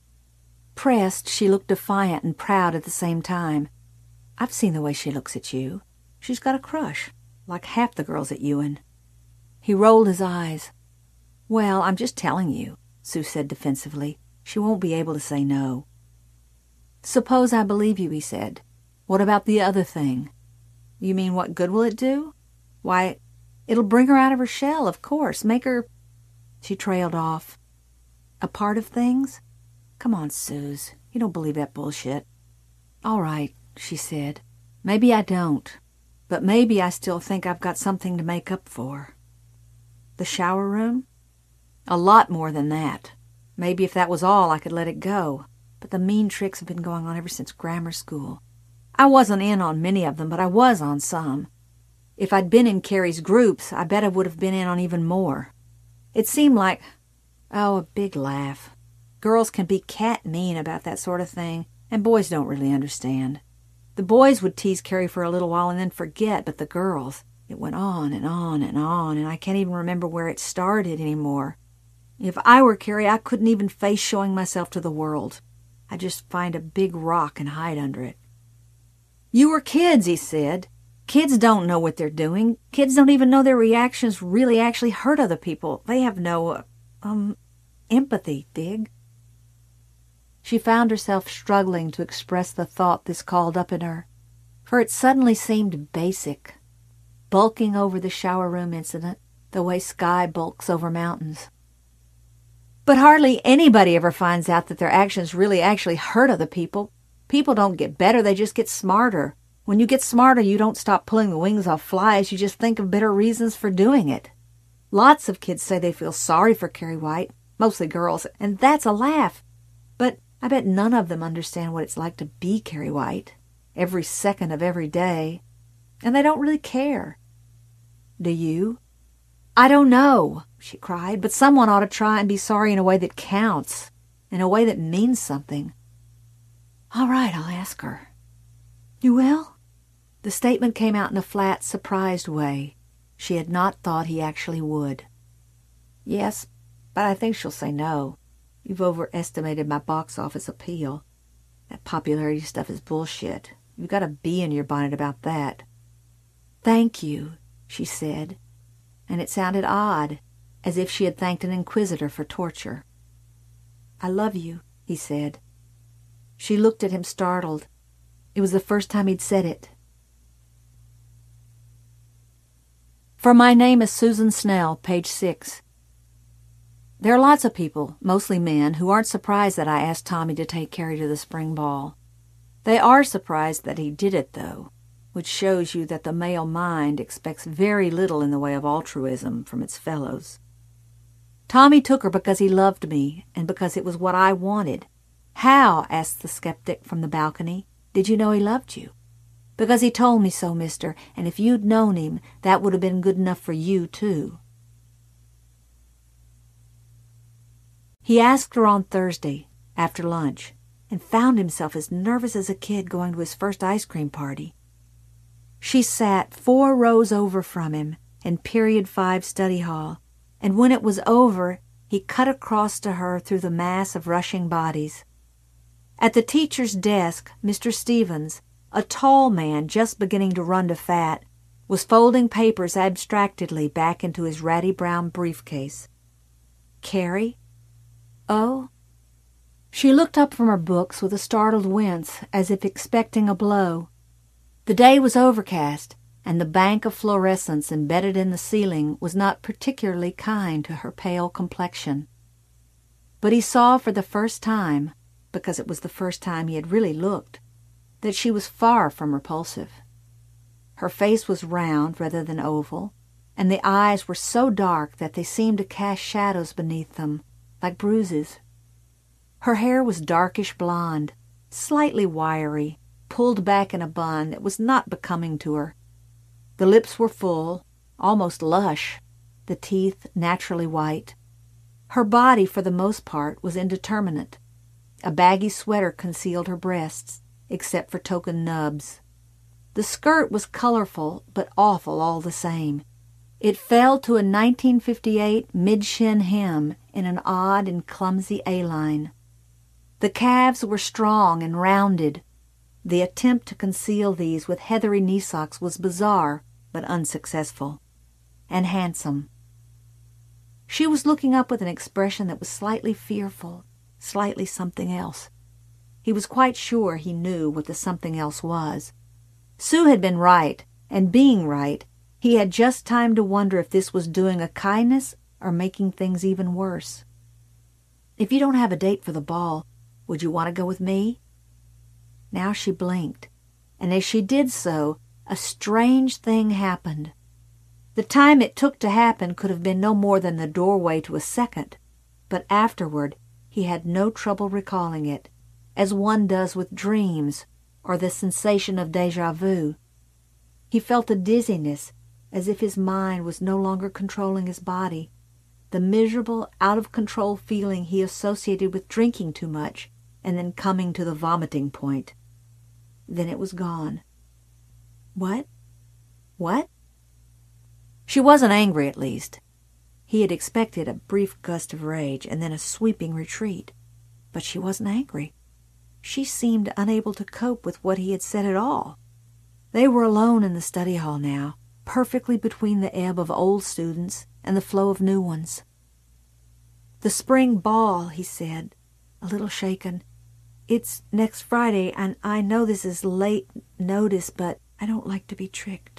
Pressed, she looked defiant and proud at the same time. "I've seen the way she looks at you. She's got a crush, like half the girls at Ewan." He rolled his eyes. "Well, I'm just telling you," Sue said defensively. "She won't be able to say no." "Suppose I believe you," he said. "What about the other thing?" "You mean what good will it do?" "Why, it'll bring her out of her shell, of course. Make her—" She trailed off. "A part of things? Come on, Suze. You don't believe that bullshit." "All right," she said. "Maybe I don't. But maybe I still think I've got something to make up for." "The shower room?" "A lot more than that. Maybe if that was all, I could let it go. But the mean tricks have been going on ever since grammar school. I wasn't in on many of them, but I was on some. If I'd been in Carrie's groups, I bet I would have been in on even more. It seemed like— oh, a big laugh. Girls can be cat mean about that sort of thing, and boys don't really understand. The boys would tease Carrie for a little while and then forget, but the girls— it went on and on and on, and I can't even remember where it started anymore. If I were Carrie, I couldn't even face showing myself to the world. I'd just find a big rock and hide under it." "You were kids," he said. "Kids don't know what they're doing. Kids don't even know their reactions really actually hurt other people. They have no, empathy, Dig." She found herself struggling to express the thought this called up in her, for it suddenly seemed basic. bulking over the shower room incident the way sky bulks over mountains. But hardly anybody ever finds out that their actions really actually hurt other people. People don't get better, they just get smarter. When you get smarter, you don't stop pulling the wings off flies, you just think of better reasons for doing it. Lots of kids say they feel sorry for Carrie White, mostly girls, and that's a laugh. But I bet none of them understand what it's like to be Carrie White, every second of every day, and they don't really care. Do you? I don't know, she cried, but someone ought to try and be sorry in a way that counts, in a way that means something. All right, I'll ask her. You will? The statement came out in a flat, surprised way. She had not thought he actually would. Yes, but I think she'll say no. You've overestimated my box office appeal. That popularity stuff is bullshit. You've got a bee in your bonnet about that. Thank you, she said, and it sounded odd, as if she had thanked an inquisitor for torture. I love you, he said. She looked at him startled. It was the first time he'd said it. For My Name is Susan Snell, page 6. There are lots of people, mostly men, who aren't surprised that I asked Tommy to take Carrie to the spring ball. They are surprised that he did it, though, which shows you that the male mind expects very little in the way of altruism from its fellows. Tommy took her because he loved me and because it was what I wanted. How, asked the skeptic from the balcony, did you know he loved you? Because he told me so, mister, and if you'd known him, that would have been good enough for you, too. He asked her on Thursday, after lunch, and found himself as nervous as a kid going to his first ice cream party. She sat 4 rows over from him in Period 5 study hall, and when it was over, he cut across to her through the mass of rushing bodies. At the teacher's desk, Mr. Stevens, a tall man just beginning to run to fat, was folding papers abstractedly back into his ratty brown briefcase. Carrie? Oh? She looked up from her books with a startled wince, as if expecting a blow. The day was overcast, and the bank of fluorescence embedded in the ceiling was not particularly kind to her pale complexion. But he saw for the first time, because it was the first time he had really looked, that she was far from repulsive. Her face was round rather than oval, and the eyes were so dark that they seemed to cast shadows beneath them, like bruises. Her hair was darkish blonde, slightly wiry, pulled back in a bun that was not becoming to her. The lips were full, almost lush, the teeth naturally white. Her body, for the most part, was indeterminate. A baggy sweater concealed her breasts, except for token nubs. The skirt was colorful, but awful all the same. It fell to a 1958 mid-shin hem in an odd and clumsy A-line. The calves were strong and rounded. The attempt to conceal these with heathery knee socks was bizarre, but unsuccessful. And handsome. She was looking up with an expression that was slightly fearful, slightly something else. He was quite sure he knew what the something else was. Sue had been right, and being right, he had just time to wonder if this was doing a kindness or making things even worse. If you don't have a date for the ball, would you want to go with me? Now she blinked, and as she did so, a strange thing happened. The time it took to happen could have been no more than the doorway to a second, but afterward he had no trouble recalling it, as one does with dreams or the sensation of déjà vu. He felt a dizziness, as if his mind was no longer controlling his body, the miserable, out-of-control feeling he associated with drinking too much and then coming to the vomiting point. Then it was gone. What? What? She wasn't angry, at least. He had expected a brief gust of rage and then a sweeping retreat. But she wasn't angry. She seemed unable to cope with what he had said at all. They were alone in the study hall now, perfectly between the ebb of old students and the flow of new ones. The spring ball, he said, a little shaken. It's next Friday, and I know this is late notice, but I don't like to be tricked.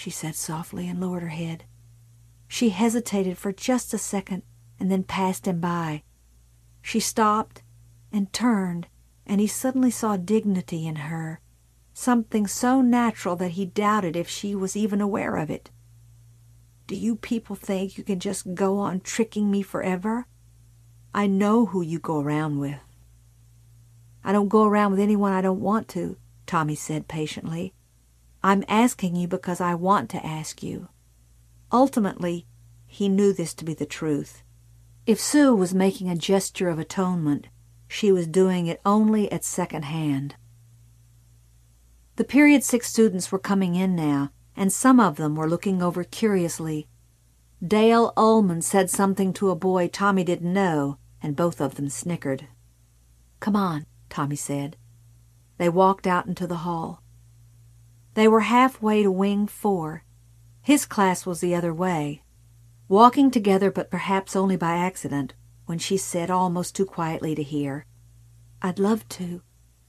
she said softly and lowered her head. She hesitated for just a second and then passed him by. She stopped and turned, and he suddenly saw dignity in her, something so natural that he doubted if she was even aware of it. "Do you people think you can just go on tricking me forever? I know who you go around with." "I don't go around with anyone I don't want to," Tommy said patiently. "I'm asking you because I want to ask you." Ultimately, he knew this to be the truth. If Sue was making a gesture of atonement, she was doing it only at second hand. The Period 6 students were coming in now, and some of them were looking over curiously. Dale Ullman said something to a boy Tommy didn't know, and both of them snickered. "Come on," Tommy said. They walked out into the hall. They were halfway to Wing 4. His class was the other way. Walking together, but perhaps only by accident, when she said almost too quietly to hear, "I'd love to.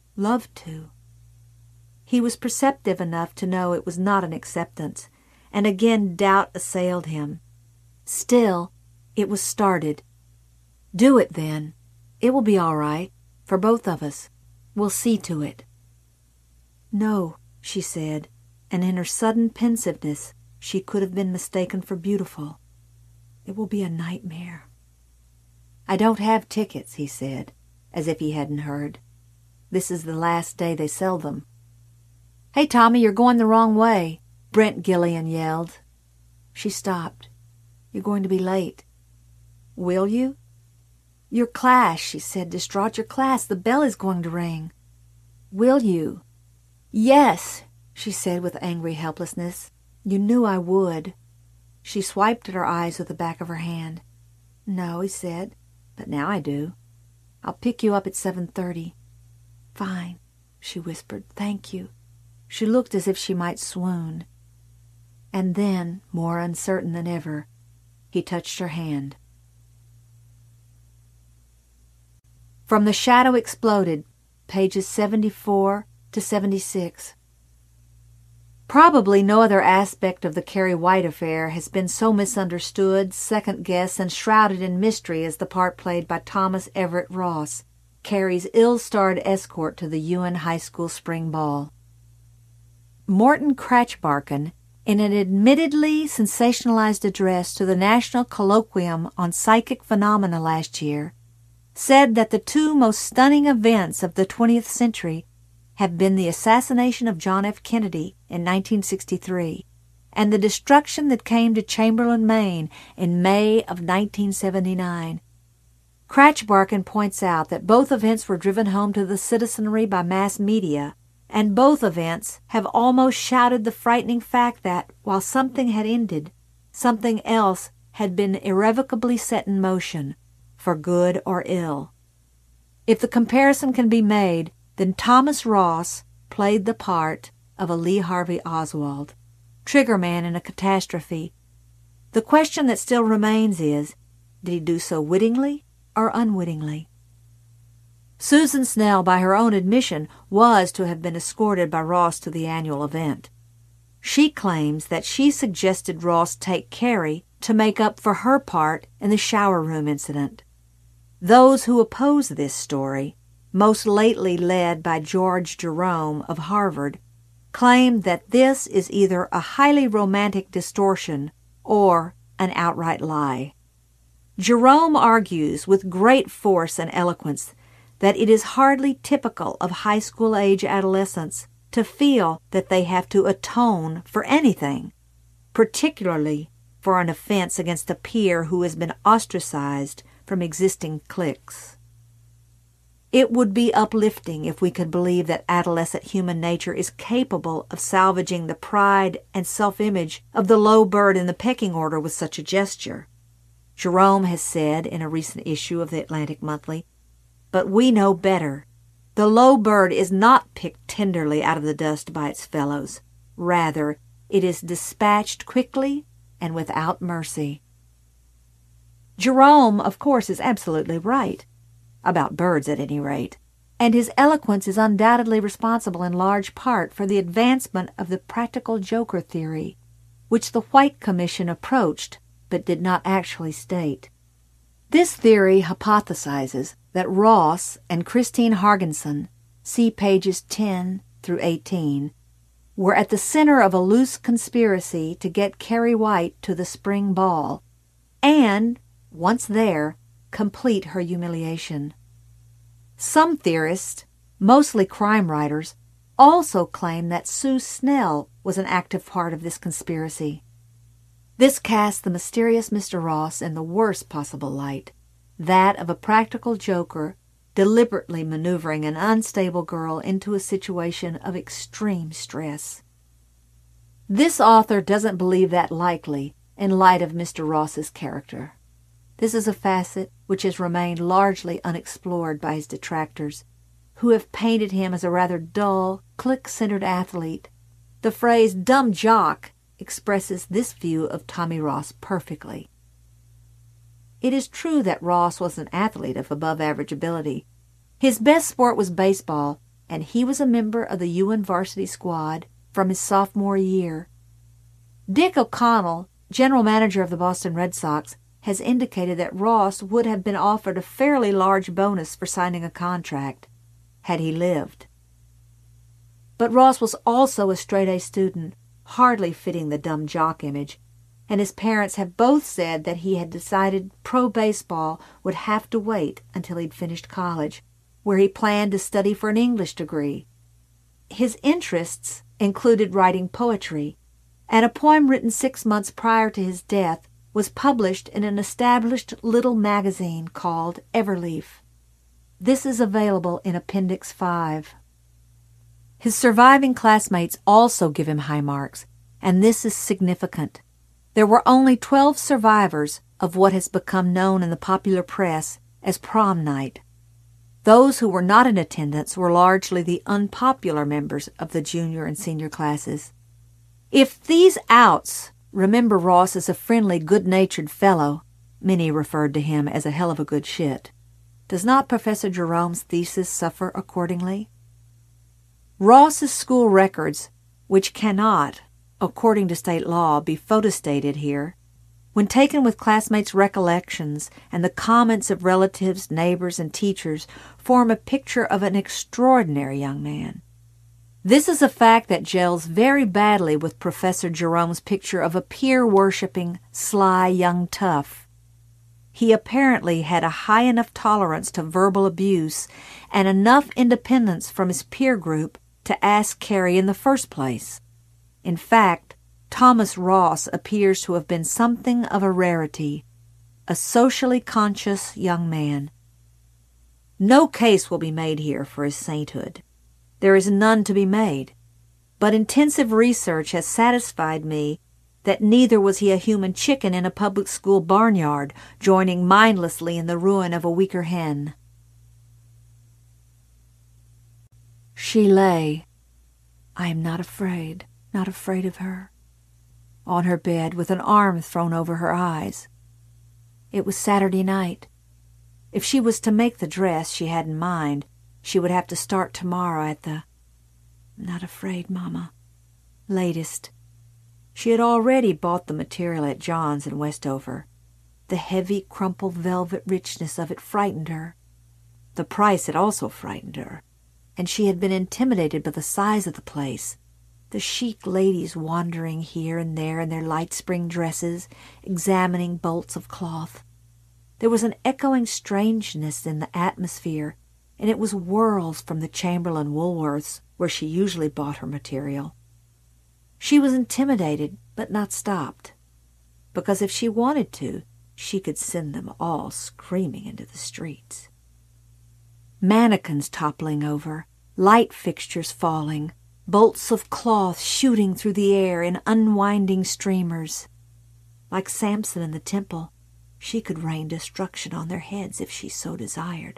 He was perceptive enough to know it was not an acceptance, and again doubt assailed him. Still, it was started. "Do it, then. It will be all right, for both of us. We'll see to it." "No," she said, and in her sudden pensiveness she could have been mistaken for beautiful. "It will be a nightmare." "I don't have tickets," he said, as if he hadn't heard. "This is the last day they sell them." "Hey, Tommy, you're going the wrong way," Brent Gillian yelled. She stopped. "You're going to be late." "Will you?" "Your class," she said, distraught. "Your class. The bell is going to ring." "Will you?" "Yes," she said with angry helplessness. "You knew I would." She swiped at her eyes with the back of her hand. "No," he said, "but now I do. I'll pick you up at 7:30. "Fine," she whispered. "Thank you." She looked as if she might swoon. And then, more uncertain than ever, he touched her hand. From The Shadow Exploded, pages 74 to 76. Probably no other aspect of the Carrie White affair has been so misunderstood, second-guessed, and shrouded in mystery as the part played by Thomas Everett Ross, Carrie's ill-starred escort to the Ewan High School spring ball. Morton Kratchbarkan, in an admittedly sensationalized address to the National Colloquium on Psychic Phenomena last year, said that the two most stunning events of the 20th century have been the assassination of John F. Kennedy in 1963 and the destruction that came to Chamberlain, Maine in May of 1979. Kratchbarkan points out that both events were driven home to the citizenry by mass media, and both events have almost shouted the frightening fact that, while something had ended, something else had been irrevocably set in motion, for good or ill. If the comparison can be made, then Thomas Ross played the part of a Lee Harvey Oswald, triggerman in a catastrophe. The question that still remains is, did he do so wittingly or unwittingly? Susan Snell, by her own admission, was to have been escorted by Ross to the annual event. She claims that she suggested Ross take Carrie to make up for her part in the shower room incident. Those who oppose this story, most lately led by George Jerome of Harvard, claim that this is either a highly romantic distortion or an outright lie. Jerome argues with great force and eloquence that it is hardly typical of high school-age adolescents to feel that they have to atone for anything, particularly for an offense against a peer who has been ostracized from existing cliques. It would be uplifting if we could believe that adolescent human nature is capable of salvaging the pride and self-image of the low bird in the pecking order with such a gesture. Jerome has said in a recent issue of the Atlantic Monthly, "But we know better. The low bird is not picked tenderly out of the dust by its fellows. Rather, it is dispatched quickly and without mercy." Jerome, of course, is absolutely right, about birds at any rate, and his eloquence is undoubtedly responsible in large part for the advancement of the practical joker theory, which the White Commission approached but did not actually state. This theory hypothesizes that Ross and Christine Hargensen, see pages 10 through 18, were at the center of a loose conspiracy to get Carrie White to the spring ball and, once there, complete her humiliation. Some theorists, mostly crime writers, also claim that Sue Snell was an active part of this conspiracy. This casts the mysterious Mr. Ross in the worst possible light, that of a practical joker deliberately maneuvering an unstable girl into a situation of extreme stress. This author doesn't believe that likely in light of Mr. Ross's character. This is a facet which has remained largely unexplored by his detractors, who have painted him as a rather dull, clique-centered athlete. The phrase dumb jock expresses this view of Tommy Ross perfectly. It is true that Ross was an athlete of above-average ability. His best sport was baseball, and he was a member of the UN varsity squad from his sophomore year. Dick O'Connell, general manager of the Boston Red Sox, has indicated that Ross would have been offered a fairly large bonus for signing a contract, had he lived. But Ross was also a straight-A student, hardly fitting the dumb jock image, and his parents have both said that he had decided pro baseball would have to wait until he'd finished college, where he planned to study for an English degree. His interests included writing poetry, and a poem written 6 months prior to his death was published in an established little magazine called Everleaf. This is available in Appendix 5. His surviving classmates also give him high marks, and this is significant. There were only 12 survivors of what has become known in the popular press as prom night. Those who were not in attendance were largely the unpopular members of the junior and senior classes. If these outs remember Ross as a friendly, good-natured fellow, many referred to him as a hell of a good shit, does not Professor Jerome's thesis suffer accordingly? Ross's school records, which cannot, according to state law, be photostated here, when taken with classmates' recollections and the comments of relatives, neighbors, and teachers, form a picture of an extraordinary young man. This is a fact that gels very badly with Professor Jerome's picture of a peer-worshipping, sly young tough. He apparently had a high enough tolerance to verbal abuse and enough independence from his peer group to ask Carrie in the first place. In fact, Thomas Ross appears to have been something of a rarity, a socially conscious young man. No case will be made here for his sainthood. There is none to be made, but intensive research has satisfied me that neither was he a human chicken in a public school barnyard, joining mindlessly in the ruin of a weaker hen. She lay. I am not afraid of her, on her bed with an arm thrown over her eyes. It was Saturday night. If she was to make the dress she had in mind, she would have to start tomorrow at the "Not afraid, Mama" latest. She had already bought the material at John's in Westover. The heavy, crumpled velvet richness of it frightened her. The price had also frightened her, and she had been intimidated by the size of the place. The chic ladies wandering here and there in their light spring dresses, examining bolts of cloth. There was an echoing strangeness in the atmosphere, and it was worlds from the Chamberlain Woolworths, where she usually bought her material. She was intimidated, but not stopped, because if she wanted to, she could send them all screaming into the streets. Mannequins toppling over, light fixtures falling, bolts of cloth shooting through the air in unwinding streamers. Like Samson in the temple, she could rain destruction on their heads if she so desired.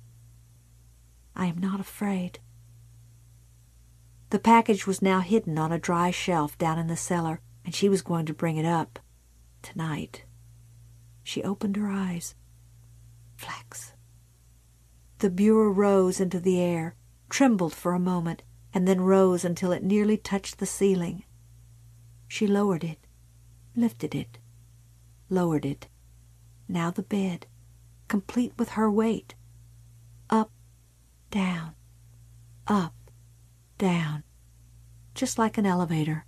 I am not afraid. The package was now hidden on a dry shelf down in the cellar, and she was going to bring it up tonight. She opened her eyes. Flax. The bureau rose into the air, trembled for a moment, and then rose until it nearly touched the ceiling. She lowered it lifted it, lowered it. Now the bed, complete with her weight. Up, down, up, down, just like an elevator.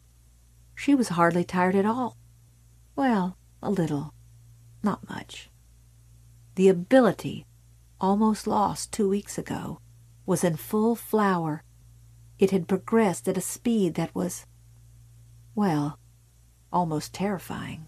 She was hardly tired at all. Well, a little, not much. The ability, almost lost 2 weeks ago, was in full flower. It had progressed at a speed that was, well, almost terrifying.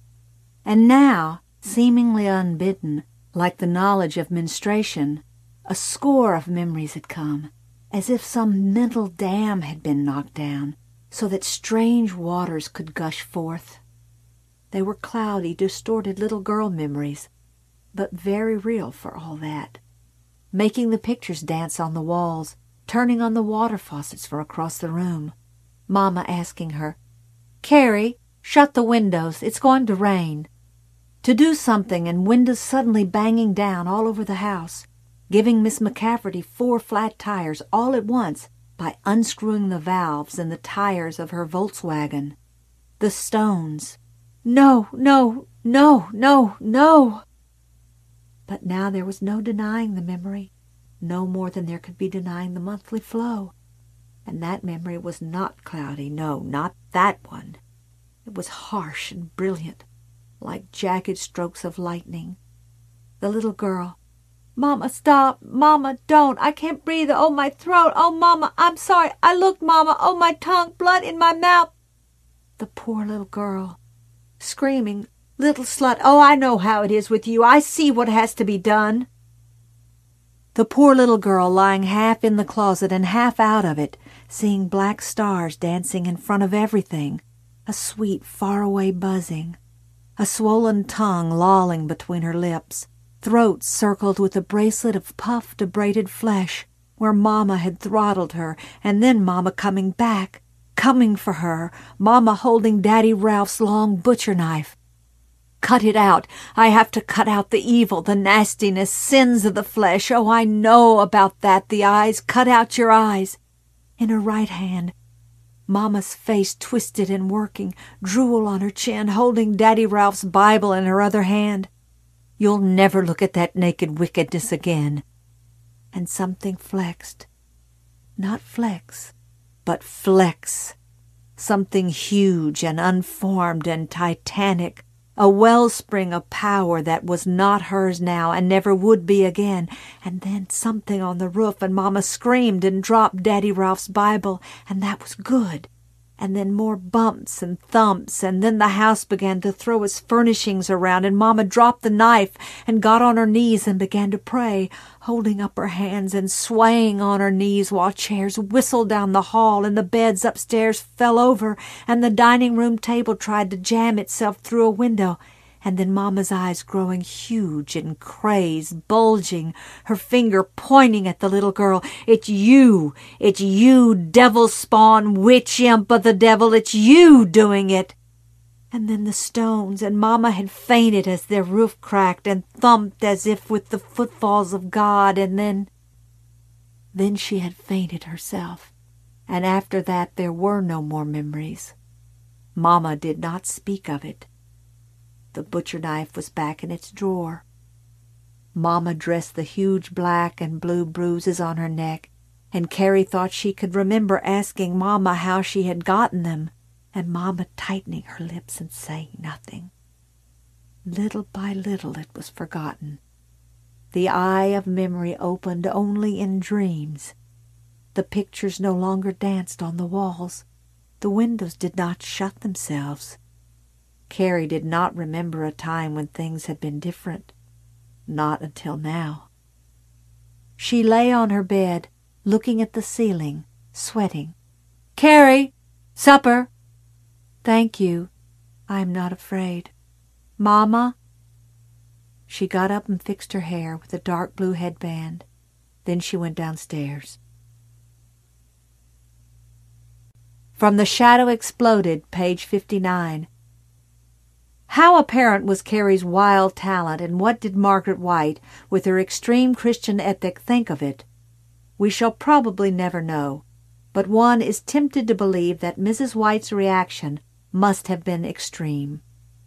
And now, seemingly unbidden, like the knowledge of menstruation, a score of memories had come, as if some mental dam had been knocked down, so that strange waters could gush forth. They were cloudy, distorted little girl memories, but very real for all that, making the pictures dance on the walls, turning on the water faucets from across the room. Mama asking her, "Carrie, shut the windows, it's going to rain." To do something, and windows suddenly banging down all over the house, giving Miss McCafferty 4 flat tires all at once by unscrewing the valves in the tires of her Volkswagen. The stones. No, no, no, no, no! But now there was no denying the memory, no more than there could be denying the monthly flow. And that memory was not cloudy, no, not that one. It was harsh and brilliant, like jagged strokes of lightning. The little girl, "Mama, stop! Mama, don't! I can't breathe! Oh, my throat! Oh, Mama, I'm sorry! I looked, Mama! Oh, my tongue! Blood in my mouth!" The poor little girl, screaming, "Little slut! Oh, I know how it is with you! I see what has to be done!" The poor little girl lying half in the closet and half out of it, seeing black stars dancing in front of everything, a sweet, faraway buzzing, a swollen tongue lolling between her lips, throat circled with a bracelet of puffed, braided flesh, where Mama had throttled her, and then Mama coming back, coming for her, Mama holding Daddy Ralph's long butcher knife. "Cut it out. I have to cut out the evil, the nastiness, sins of the flesh. Oh, I know about that, the eyes. Cut out your eyes." In her right hand, Mama's face twisted and working, drool on her chin, holding Daddy Ralph's Bible in her other hand. "You'll never look at that naked wickedness again." And something flexed. Not flex, but flex. Something huge and unformed and titanic, a wellspring of power that was not hers now and never would be again. And then something on the roof, and Mama screamed and dropped Daddy Ralph's Bible, and that was good. And then more bumps and thumps, and then the house began to throw its furnishings around, and Mama dropped the knife and got on her knees and began to pray, holding up her hands and swaying on her knees while chairs whistled down the hall and the beds upstairs fell over and the dining room table tried to jam itself through a window. And then Mama's eyes growing huge and crazed, bulging, her finger pointing at the little girl. It's you, devil spawn, witch imp of the devil, it's you doing it." And then the stones, and Mama had fainted as their roof cracked and thumped as if with the footfalls of God, and then she had fainted herself. And after that there were no more memories. Mama did not speak of it. The butcher knife was back in its drawer. Mama dressed the huge black and blue bruises on her neck, and Carrie thought she could remember asking Mama how she had gotten them, and Mama tightening her lips and saying nothing. Little by little it was forgotten. The eye of memory opened only in dreams. The pictures no longer danced on the walls. The windows did not shut themselves. Carrie did not remember a time when things had been different. Not until now. She lay on her bed, looking at the ceiling, sweating. "Carrie! Supper!" "Thank you. I am not afraid." "Mama?" She got up and fixed her hair with a dark blue headband. Then she went downstairs. From The Shadow Exploded, page 59. How apparent was Carrie's wild talent, and what did Margaret White, with her extreme Christian ethic, think of it? We shall probably never know, but one is tempted to believe that Mrs. White's reaction must have been extreme.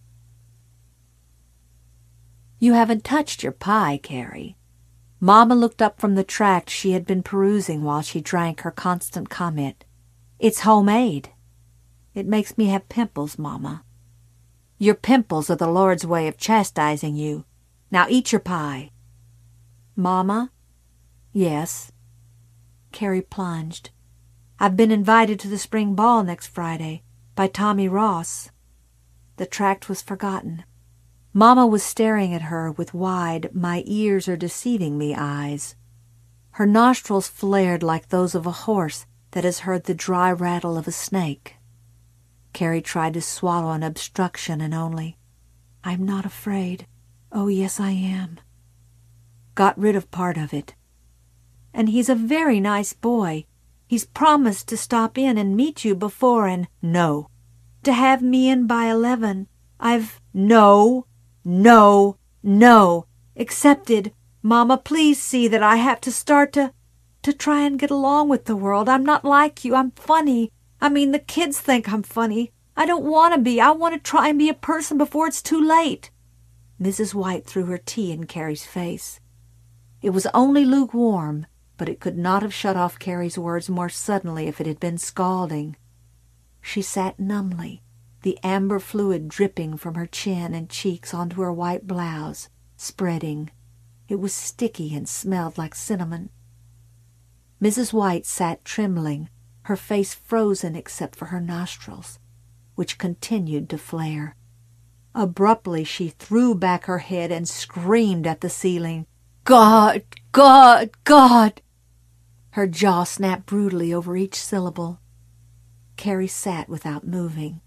"You haven't touched your pie, Carrie." Mama looked up from the tract she had been perusing while she drank her constant comment. "It's homemade." "It makes me have pimples, Mama." "Your pimples are the Lord's way of chastising you. Now eat your pie." "Mama?" "Yes." Carrie plunged. "I've been invited to the spring ball next Friday by Tommy Ross." The tract was forgotten. Mama was staring at her with wide, "my ears are deceiving me" eyes. Her nostrils flared like those of a horse that has heard the dry rattle of a snake. Carrie tried to swallow an obstruction and only, "I'm not afraid. Oh, yes, I am." Got rid of part of it. "And he's a very nice boy. He's promised to stop in and meet you before and—" "No." "To have me in by 11. I've—" "No, no, no. Accepted. Mama, please see that I have to start to try and get along with the world. I'm not like you. I'm funny. I mean, the kids think I'm funny. I don't want to be. I want to try and be a person before it's too late." Mrs. White threw her tea in Carrie's face. It was only lukewarm, but it could not have shut off Carrie's words more suddenly if it had been scalding. She sat numbly, the amber fluid dripping from her chin and cheeks onto her white blouse, spreading. It was sticky and smelled like cinnamon. Mrs. White sat trembling, her face frozen except for her nostrils, which continued to flare. Abruptly she threw back her head and screamed at the ceiling, "God! God! God!" Her jaw snapped brutally over each syllable. Carrie sat without moving.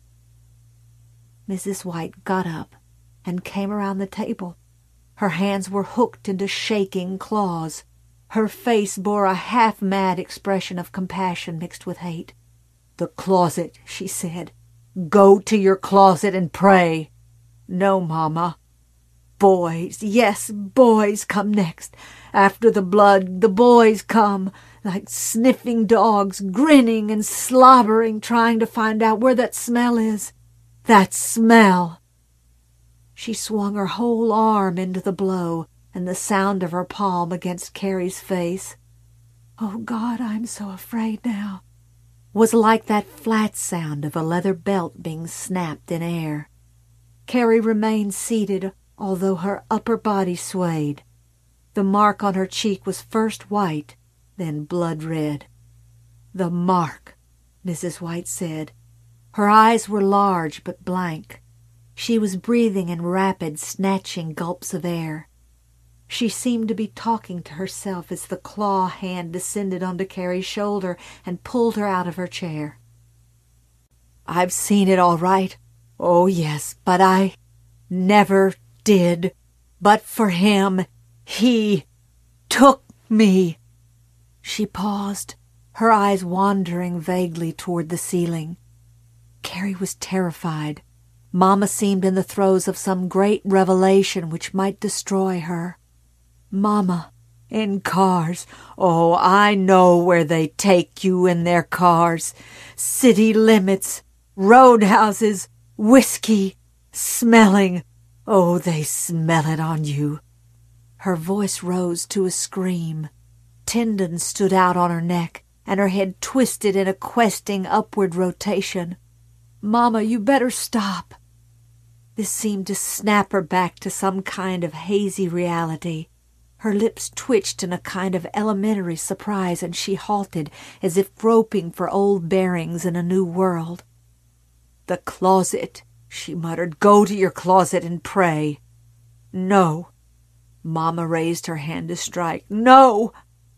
Mrs. White got up and came around the table. Her hands were hooked into shaking claws. Her face bore a half-mad expression of compassion mixed with hate. "The closet," she said. "Go to your closet and pray." "No, Mama. Boys, yes, boys come next. After the blood, the boys come, like sniffing dogs, grinning and slobbering, trying to find out where that smell is. That smell!" She swung her whole arm into the blow, and the sound of her palm against Carrie's face, "Oh, God, I'm so afraid now," was like that flat sound of a leather belt being snapped in air. Carrie remained seated, although her upper body swayed. The mark on her cheek was first white, then blood-red. "The mark," Mrs. White said. Her eyes were large but blank. She was breathing in rapid, snatching gulps of air. She seemed to be talking to herself as the claw hand descended onto Carrie's shoulder and pulled her out of her chair. "I've seen it all right. Oh, yes, but I never did. But for him, he took me." She paused, her eyes wandering vaguely toward the ceiling. Carrie was terrified. Mama seemed in the throes of some great revelation which might destroy her. "Mama, in cars. Oh, I know where they take you in their cars. City limits, roadhouses, whiskey, smelling. Oh, they smell it on you." Her voice rose to a scream. Tendons stood out on her neck, and her head twisted in a questing upward rotation. "Mama, you better stop." This seemed to snap her back to some kind of hazy reality. Her lips twitched in a kind of elementary surprise, and she halted, as if groping for old bearings in a new world. "The closet," she muttered. "Go to your closet and pray." "No." Mama raised her hand to strike. "No!"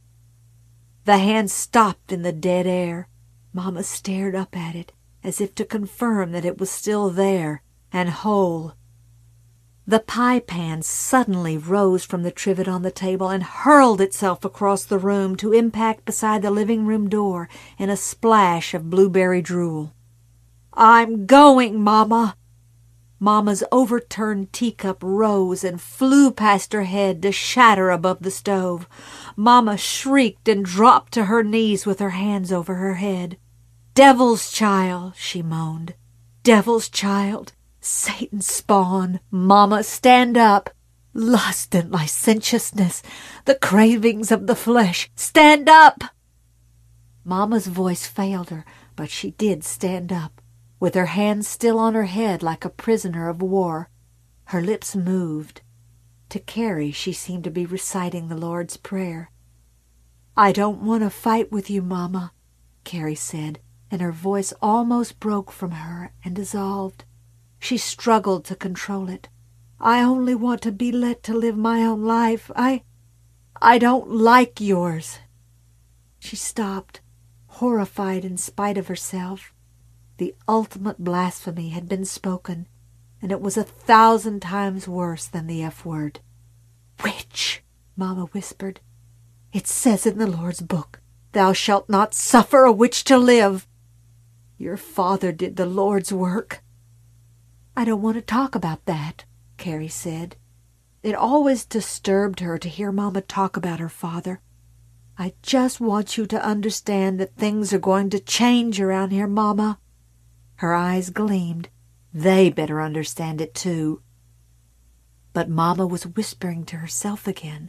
The hand stopped in the dead air. Mama stared up at it, as if to confirm that it was still there, and whole. The pie pan suddenly rose from the trivet on the table and hurled itself across the room to impact beside the living room door in a splash of blueberry drool. "I'm going, Mama!" Mama's overturned teacup rose and flew past her head to shatter above the stove. Mama shrieked and dropped to her knees with her hands over her head. "Devil's child," she moaned. devil's child, Satan's spawn. Mama, stand up. Lust and licentiousness, the cravings of the flesh. Stand up!" Mama's voice failed her, but she did stand up, with her hands still on her head like a prisoner of war. Her lips moved. To Carrie, she seemed to be reciting the Lord's Prayer. "I don't want to fight with you, Mama," Carrie said, and her voice almost broke from her and dissolved. She struggled to control it. "I only want to be let to live my own life. I don't like yours." She stopped, horrified in spite of herself. The ultimate blasphemy had been spoken, and it was 1,000 times worse than the F-word. "Witch," Mama whispered. "It says in the Lord's book, 'Thou shalt not suffer a witch to live.' Your father did the Lord's work." "I don't want to talk about that," Carrie said. It always disturbed her to hear Mama talk about her father. "I just want you to understand that things are going to change around here, Mama." Her eyes gleamed. They better understand it, too. But Mama was whispering to herself again.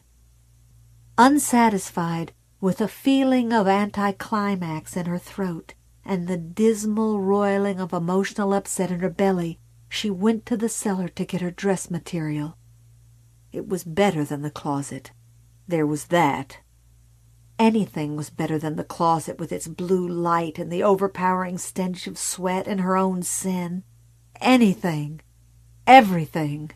Unsatisfied, with a feeling of anticlimax in her throat and the dismal roiling of emotional upset in her belly, she went to the cellar to get her dress material. It was better than the closet. There was that. Anything was better than the closet with its blue light and the overpowering stench of sweat and her own sin. Anything. Everything.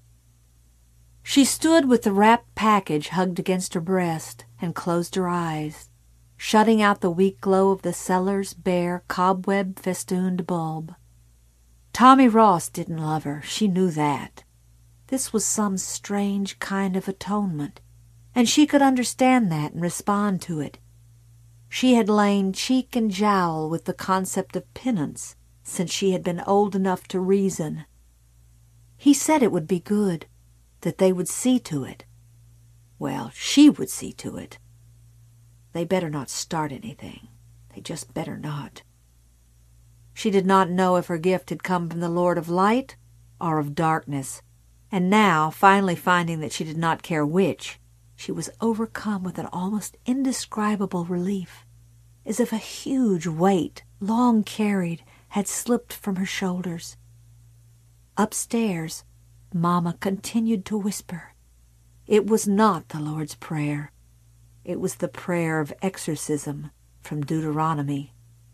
She stood with the wrapped package hugged against her breast and closed her eyes, shutting out the weak glow of the cellar's bare, cobweb-festooned bulb. Tommy Ross didn't love her. She knew that. This was some strange kind of atonement, and she could understand that and respond to it. She had lain cheek and jowl with the concept of penance since she had been old enough to reason. He said it would be good, that they would see to it. Well, she would see to it. They better not start anything. They just better not. She did not know if her gift had come from the Lord of Light or of darkness, and now, finally finding that she did not care which, she was overcome with an almost indescribable relief, as if a huge weight, long carried, had slipped from her shoulders. Upstairs, Mama continued to whisper. It was not the Lord's Prayer. It was the prayer of exorcism from Deuteronomy.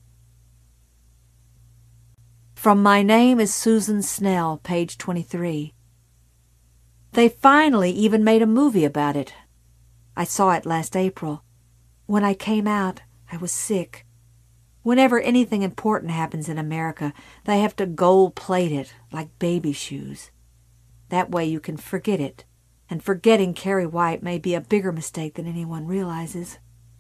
From My Name is Susan Snell, page 23. They finally even made a movie about it. I saw it last April. When I came out, I was sick. Whenever anything important happens in America, they have to gold-plate it like baby shoes. That way you can forget it, and forgetting Carrie White may be a bigger mistake than anyone realizes.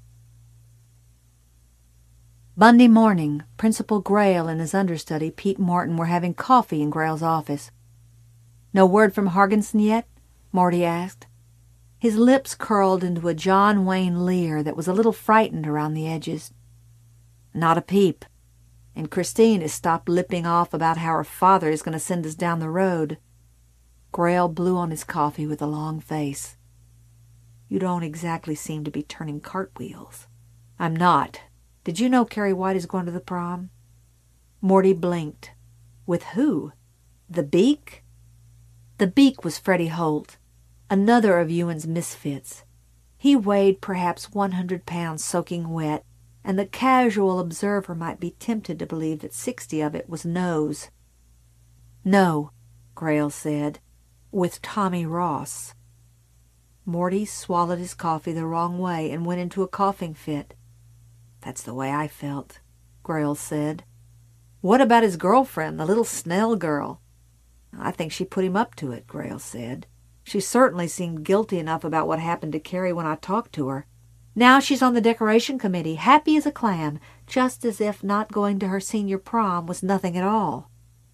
Monday morning, Principal Grail and his understudy, Pete Morton, were having coffee in Grail's office. "No word from Hargensen yet?" Morty asked. His lips curled into a John Wayne leer that was a little frightened around the edges. "Not a peep. And Christine has stopped lipping off about how her father is going to send us down the road." Grail blew on his coffee with a long face. "You don't exactly seem to be turning cartwheels." "I'm not. Did you know Carrie White is going to the prom?" Morty blinked. "With who? The Beak?" The Beak was Freddie Holt, another of Ewan's misfits. He weighed perhaps 100 pounds soaking wet, and the casual observer might be tempted to believe that 60 of it was nose. "No," Grail said, "with Tommy Ross." Morty swallowed his coffee the wrong way and went into a coughing fit. "That's the way I felt," Grail said. "What about his girlfriend, the little Snell girl?" "I think she put him up to it," Grail said. "She certainly seemed guilty enough about what happened to Carrie when I talked to her. Now she's on the decoration committee, happy as a clam, just as if not going to her senior prom was nothing at all."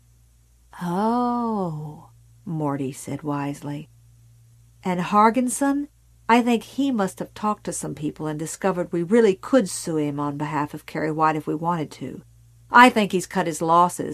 "Oh," Morty said wisely. "And Hargensen? I think he must have talked to some people and discovered we really could sue him on behalf of Carrie White if we wanted to. I think he's cut his losses.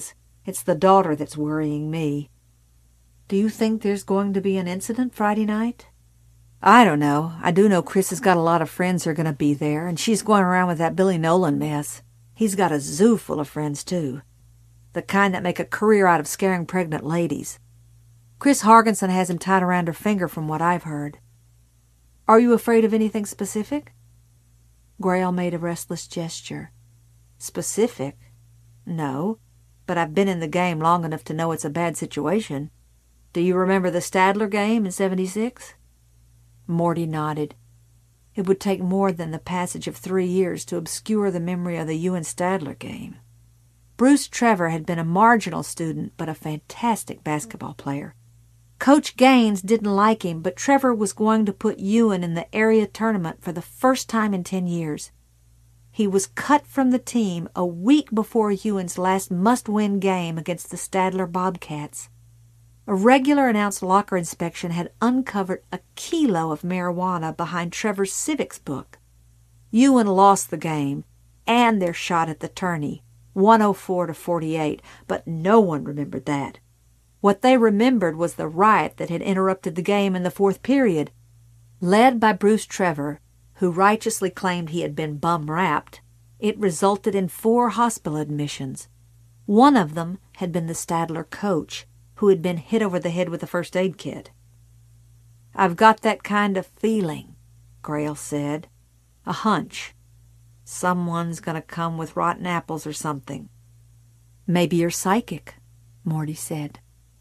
It's the daughter that's worrying me. Do you think there's going to be an incident Friday night? I don't know. I do know Chris has got a lot of friends who are going to be there, and she's going around with that Billy Nolan mess. He's got a zoo full of friends, too. The kind that make a career out of scaring pregnant ladies. Chris Hargensen has him tied around her finger from what I've heard. Are you afraid of anything specific? Grail made a restless gesture. Specific? No, but I've been in the game long enough to know it's a bad situation. Do you remember the Stadler game in '76? Morty nodded. It would take more than the passage of 3 years to obscure the memory of the Ewan Stadler game. Bruce Trevor had been a marginal student, but a fantastic basketball player. Coach Gaines didn't like him, but Trevor was going to put Ewan in the area tournament for the first time in 10 years. He was cut from the team a week before Ewan's last must-win game against the Stadler Bobcats. A regular announced locker inspection had uncovered a kilo of marijuana behind Trevor's civics book. Ewan lost the game and their shot at the tourney, 104-48, but no one remembered that. What they remembered was the riot that had interrupted the game in the fourth period. Led by Bruce Trevor, who righteously claimed he had been bum-rapped, it resulted in 4 hospital admissions. One of them had been the Stadler coach, who had been hit over the head with a first aid kit. I've got that kind of feeling, Grail said. A hunch. Someone's going to come with rotten apples or something. Maybe you're psychic, Morty said.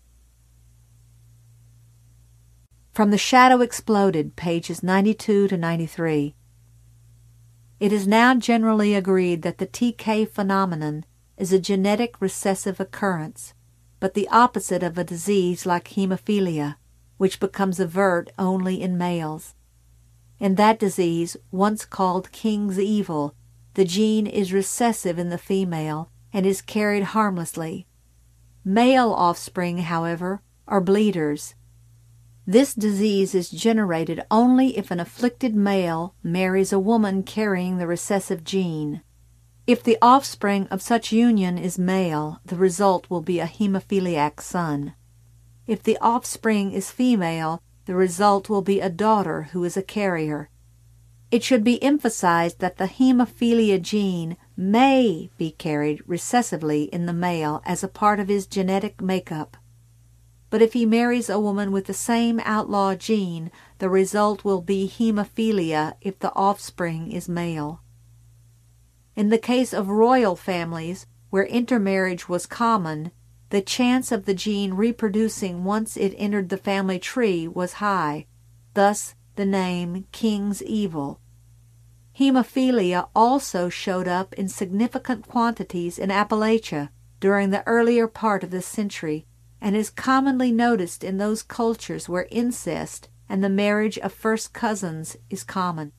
From The Shadow Exploded, pages 92 to 93. It is now generally agreed that the TK phenomenon is a genetic recessive occurrence, but the opposite of a disease like hemophilia, which becomes overt only in males. In that disease, once called King's evil, the gene is recessive in the female and is carried harmlessly. Male offspring, however, are bleeders. This disease is generated only if an afflicted male marries a woman carrying the recessive gene. If the offspring of such union is male, the result will be a hemophiliac son. If the offspring is female, the result will be a daughter who is a carrier. It should be emphasized that the hemophilia gene may be carried recessively in the male as a part of his genetic makeup. But if he marries a woman with the same outlaw gene, the result will be hemophilia if the offspring is male. In the case of royal families, where intermarriage was common, the chance of the gene reproducing once it entered the family tree was high, thus the name King's evil. Hemophilia also showed up in significant quantities in Appalachia during the earlier part of this century, and is commonly noticed in those cultures where incest and the marriage of first cousins is common.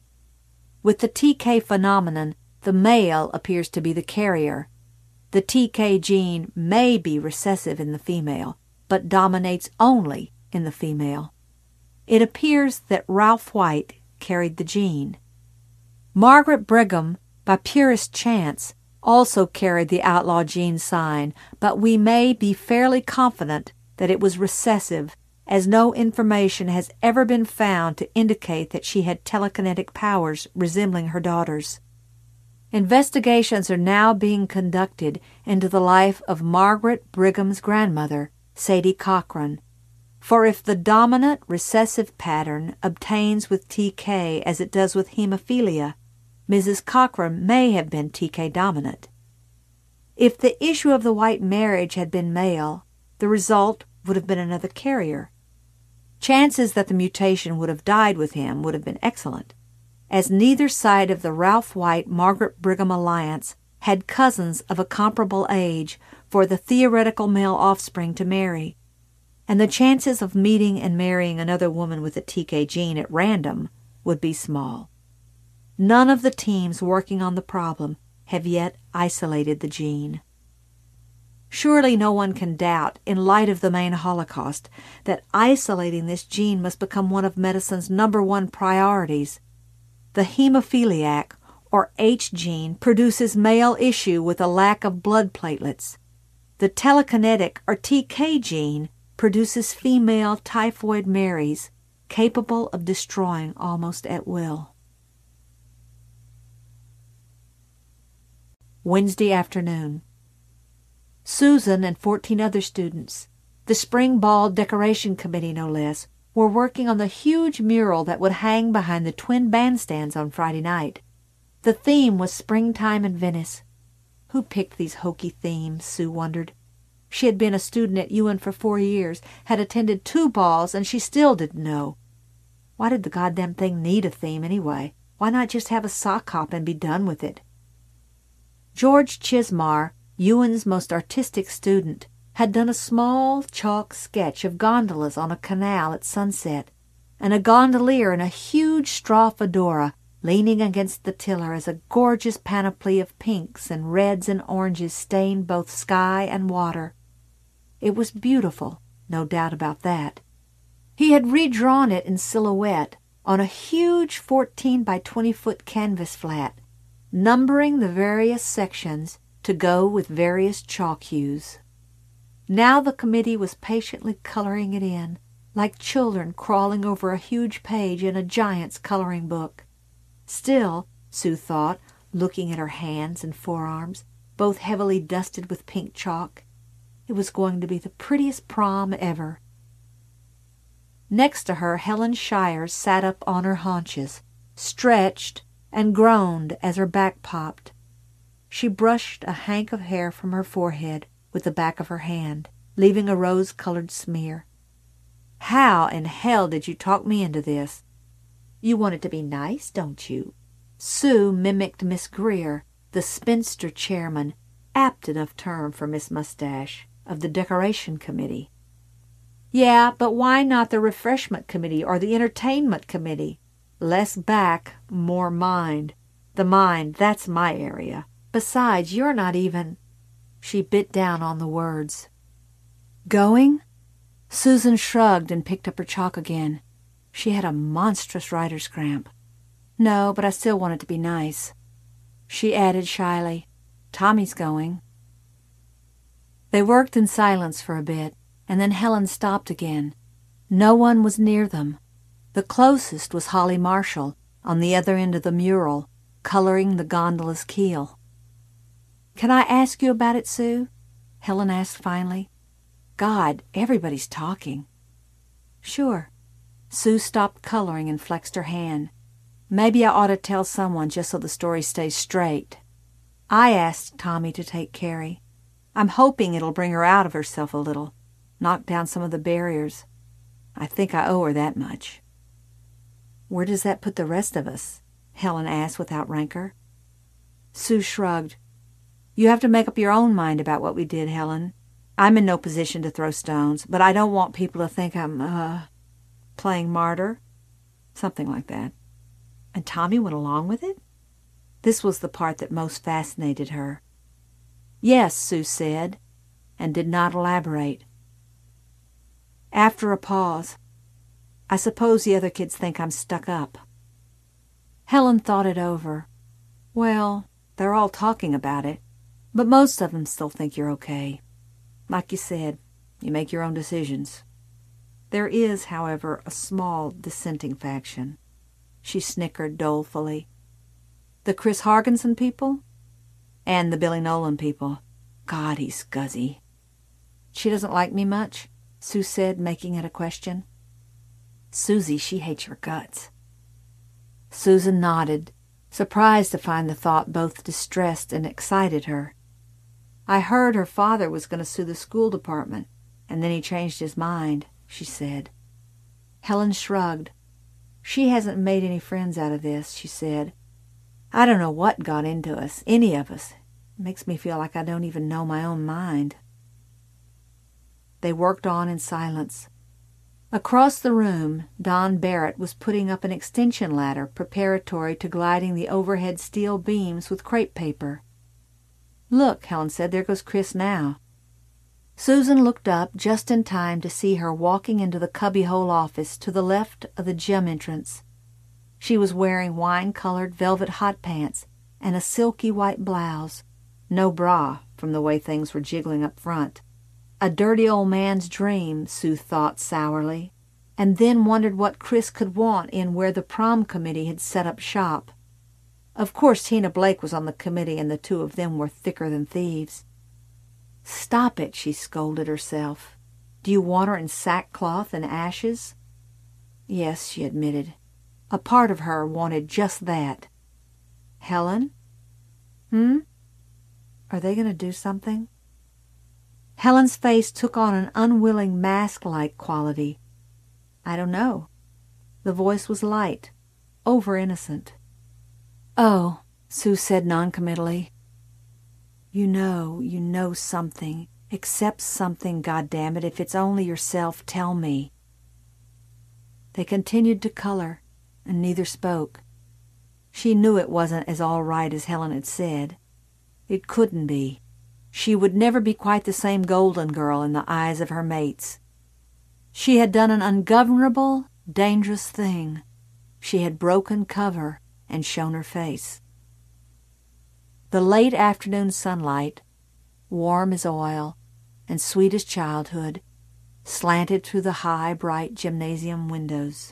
With the TK phenomenon, the male appears to be the carrier. The TK gene may be recessive in the female, but dominates only in the female. It appears that Ralph White carried the gene. Margaret Brigham, by purest chance, also carried the outlaw gene sign, but we may be fairly confident that it was recessive, as no information has ever been found to indicate that she had telekinetic powers resembling her daughter's. Investigations are now being conducted into the life of Margaret Brigham's grandmother, Sadie Cochran. For if the dominant recessive pattern obtains with TK as it does with hemophilia, Mrs. Cochran may have been TK dominant. If the issue of the White marriage had been male, the result would have been another carrier. Chances that the mutation would have died with him would have been excellent, as neither side of the Ralph White-Margaret Brigham alliance had cousins of a comparable age for the theoretical male offspring to marry, and the chances of meeting and marrying another woman with a TK gene at random would be small. None of the teams working on the problem have yet isolated the gene. Surely no one can doubt, in light of the Maine Holocaust, that isolating this gene must become one of medicine's #1 priorities. The hemophiliac, or H gene, produces male issue with a lack of blood platelets. The telekinetic, or TK gene, produces female typhoid Marys capable of destroying almost at will. Wednesday afternoon. Susan and 14 other students, the spring ball decoration committee no less, were working on the huge mural that would hang behind the twin bandstands on Friday night. The theme was springtime in Venice. Who picked these hokey themes, Sue wondered. She had been a student at Ewan for 4 years, had attended 2 balls, and she still didn't know. Why did the goddamn thing need a theme anyway? Why not just have a sock hop and be done with it? George Chismar, Ewan's most artistic student, had done a small chalk sketch of gondolas on a canal at sunset, and a gondolier in a huge straw fedora leaning against the tiller as a gorgeous panoply of pinks and reds and oranges stained both sky and water. It was beautiful, no doubt about that. He had redrawn it in silhouette on a huge 14 by 20-foot canvas flat, numbering the various sections to go with various chalk hues. Now the committee was patiently coloring it in, like children crawling over a huge page in a giant's coloring book. Still, Sue thought, looking at her hands and forearms, both heavily dusted with pink chalk, it was going to be the prettiest prom ever. Next to her, Helen Shires sat up on her haunches, stretched, and groaned as her back popped. She brushed a hank of hair from her forehead with the back of her hand, leaving a rose-colored smear. "How in hell did you talk me into this? You want it to be nice, don't you?" Sue mimicked Miss Greer, the spinster chairman, apt enough term for Miss Mustache, of the decoration committee. "Yeah, but why not the refreshment committee or the entertainment committee? Less back, more mind. The mind, that's my area. Besides, you're not even—" She bit down on the words. "Going?" Susan shrugged and picked up her chalk again. She had a monstrous writer's cramp. "No, but I still want it to be nice." She added shyly, "Tommy's going." They worked in silence for a bit, and then Helen stopped again. No one was near them. The closest was Holly Marshall, on the other end of the mural, coloring the gondola's keel. "Can I ask you about it, Sue?" Helen asked finally. "God, everybody's talking." "Sure." Sue stopped coloring and flexed her hand. "Maybe I ought to tell someone just so the story stays straight. I asked Tommy to take Carrie. I'm hoping it'll bring her out of herself a little, knock down some of the barriers. I think I owe her that much." "Where does that put the rest of us?" Helen asked without rancor. Sue shrugged. "You have to make up your own mind about what we did, Helen. I'm in no position to throw stones, but I don't want people to think I'm, playing martyr." Something like that. "And Tommy went along with it?" This was the part that most fascinated her. "Yes," Sue said, and did not elaborate. After a pause, "I suppose the other kids think I'm stuck up." Helen thought it over. "Well, they're all talking about it, but most of them still think you're okay. Like you said, you make your own decisions. There is, however, a small dissenting faction." She snickered dolefully. "The Chris Hargensen people?" "And the Billy Nolan people. God, he's scuzzy." "She doesn't like me much?" Sue said, making it a question. "Susie, she hates your guts." Susan nodded, surprised to find the thought both distressed and excited her. "I heard her father was going to sue the school department, and then he changed his mind," she said. Helen shrugged. "She hasn't made any friends out of this," she said. "I don't know what got into us, any of us. It makes me feel like I don't even know my own mind." They worked on in silence. Across the room, Don Barrett was putting up an extension ladder preparatory to gliding the overhead steel beams with crepe paper. "Look," Helen said, "there goes Chris now." Susan looked up just in time to see her walking into the cubbyhole office to the left of the gym entrance. She was wearing wine-colored velvet hot pants and a silky white blouse, No bra, from the way things were jiggling up front. A dirty old man's dream, Sue thought sourly, and then wondered what Chris could want in where the prom committee had set up shop. Of course Tina Blake was on the committee, and the two of them were thicker than thieves. "Stop it," she scolded herself. "Do you want her in sackcloth and ashes?" Yes, she admitted. A part of her wanted just that. Helen? Are they going to do something? Helen's face took on an unwilling mask-like quality. I don't know. The voice was light, over-innocent. "Oh," Sue said noncommittally. You know something. Accept something, goddammit. If it's only yourself, tell me." They continued to color, and neither spoke. She knew it wasn't as all right as Helen had said. It couldn't be. She would never be quite the same golden girl in the eyes of her mates. She had done an ungovernable, dangerous thing. She had broken cover and shown her face. The late afternoon sunlight, warm as oil and sweet as childhood, slanted through the high, bright gymnasium windows.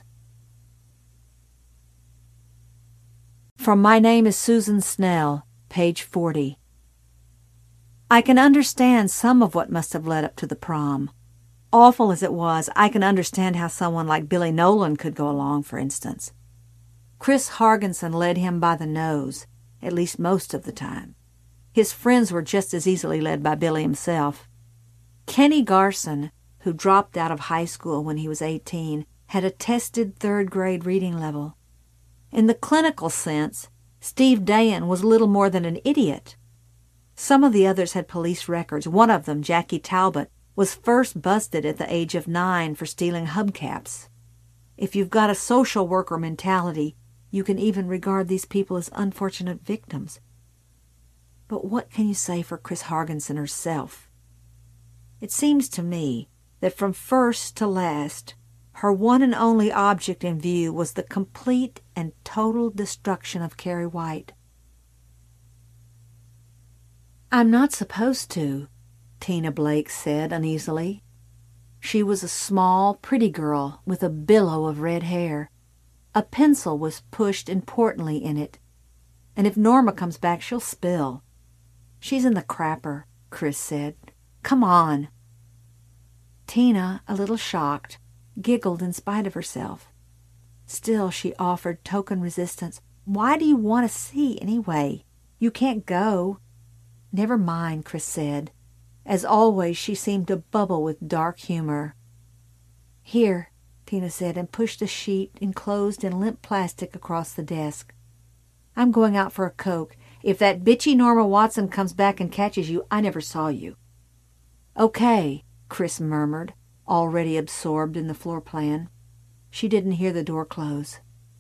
From My Name is Susan Snell, page 40. I can understand some of what must have led up to the prom. Awful as it was, I can understand how someone like Billy Nolan could go along, for instance. Chris Hargensen led him by the nose, at least most of the time. His friends were just as easily led by Billy himself. Kenny Garson, who dropped out of high school when he was 18, had a tested third-grade reading level. In the clinical sense, Steve Dayan was little more than an idiot. Some of the others had police records. One of them, Jackie Talbot, was first busted at the age of 9 for stealing hubcaps. If you've got a social worker mentality, you can even regard these people as unfortunate victims. But what can you say for Chris Hargensen herself? It seems to me that from first to last, her one and only object in view was the complete and total destruction of Carrie White. "I'm not supposed to," Tina Blake said uneasily. She was a small, pretty girl with a billow of red hair. A pencil was pushed importantly in it. "And if Norma comes back, she'll spill." "She's in the crapper," Chris said. "Come on." Tina, a little shocked, giggled in spite of herself. Still, she offered token resistance. "Why do you want to see, anyway? You can't go." "Never mind," Chris said. As always, she seemed to bubble with dark humor. "Here," Tina said, and pushed a sheet enclosed in limp plastic across the desk. "I'm going out for a Coke. If that bitchy Norma Watson comes back and catches you, I never saw you." "Okay," Chris murmured, already absorbed in the floor plan. She didn't hear the door close.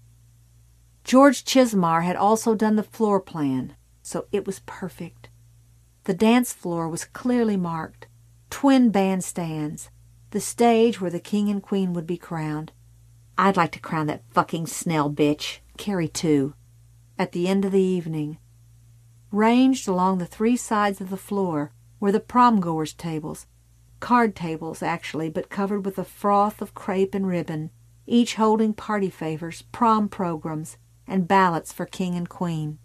George Chismar had also done the floor plan, so it was perfect. The dance floor was clearly marked. Twin bandstands. The stage where the king and queen would be crowned. "I'd like to crown that fucking Snell bitch. Carrie, too." At the end of the evening. Ranged along the 3 sides of the floor were the prom-goers' tables. Card tables, actually, but covered with a froth of crepe and ribbon, each holding party favors, prom programs, and ballots for king and queen.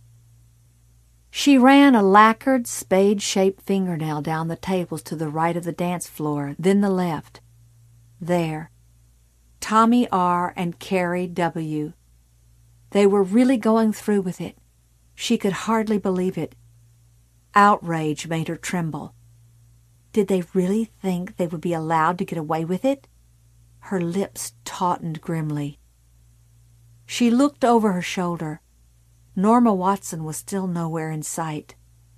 She ran a lacquered, spade-shaped fingernail down the tables to the right of the dance floor, then the left. There. Tommy R. and Carrie W. They were really going through with it. She could hardly believe it. Outrage made her tremble. Did they really think they would be allowed to get away with it? Her lips tautened grimly. She looked over her shoulder. Norma Watson was still nowhere in sight.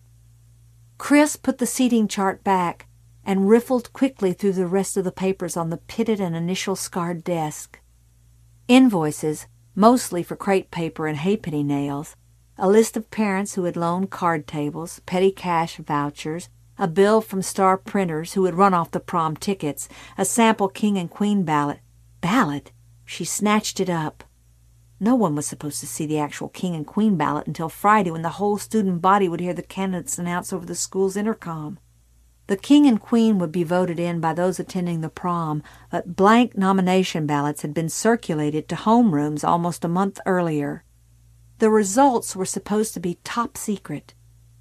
Chris put the seating chart back and riffled quickly through the rest of the papers on the pitted and initial-scarred desk. Invoices, mostly for crepe paper and halfpenny nails, a list of parents who had loaned card tables, petty cash vouchers, a bill from Star Printers who had run off the prom tickets, a sample king and queen ballot. Ballot? She snatched it up. No one was supposed to see the actual king and queen ballot until Friday, when the whole student body would hear the candidates announced over the school's intercom. The king and queen would be voted in by those attending the prom, but blank nomination ballots had been circulated to homerooms almost a month earlier. The results were supposed to be top secret.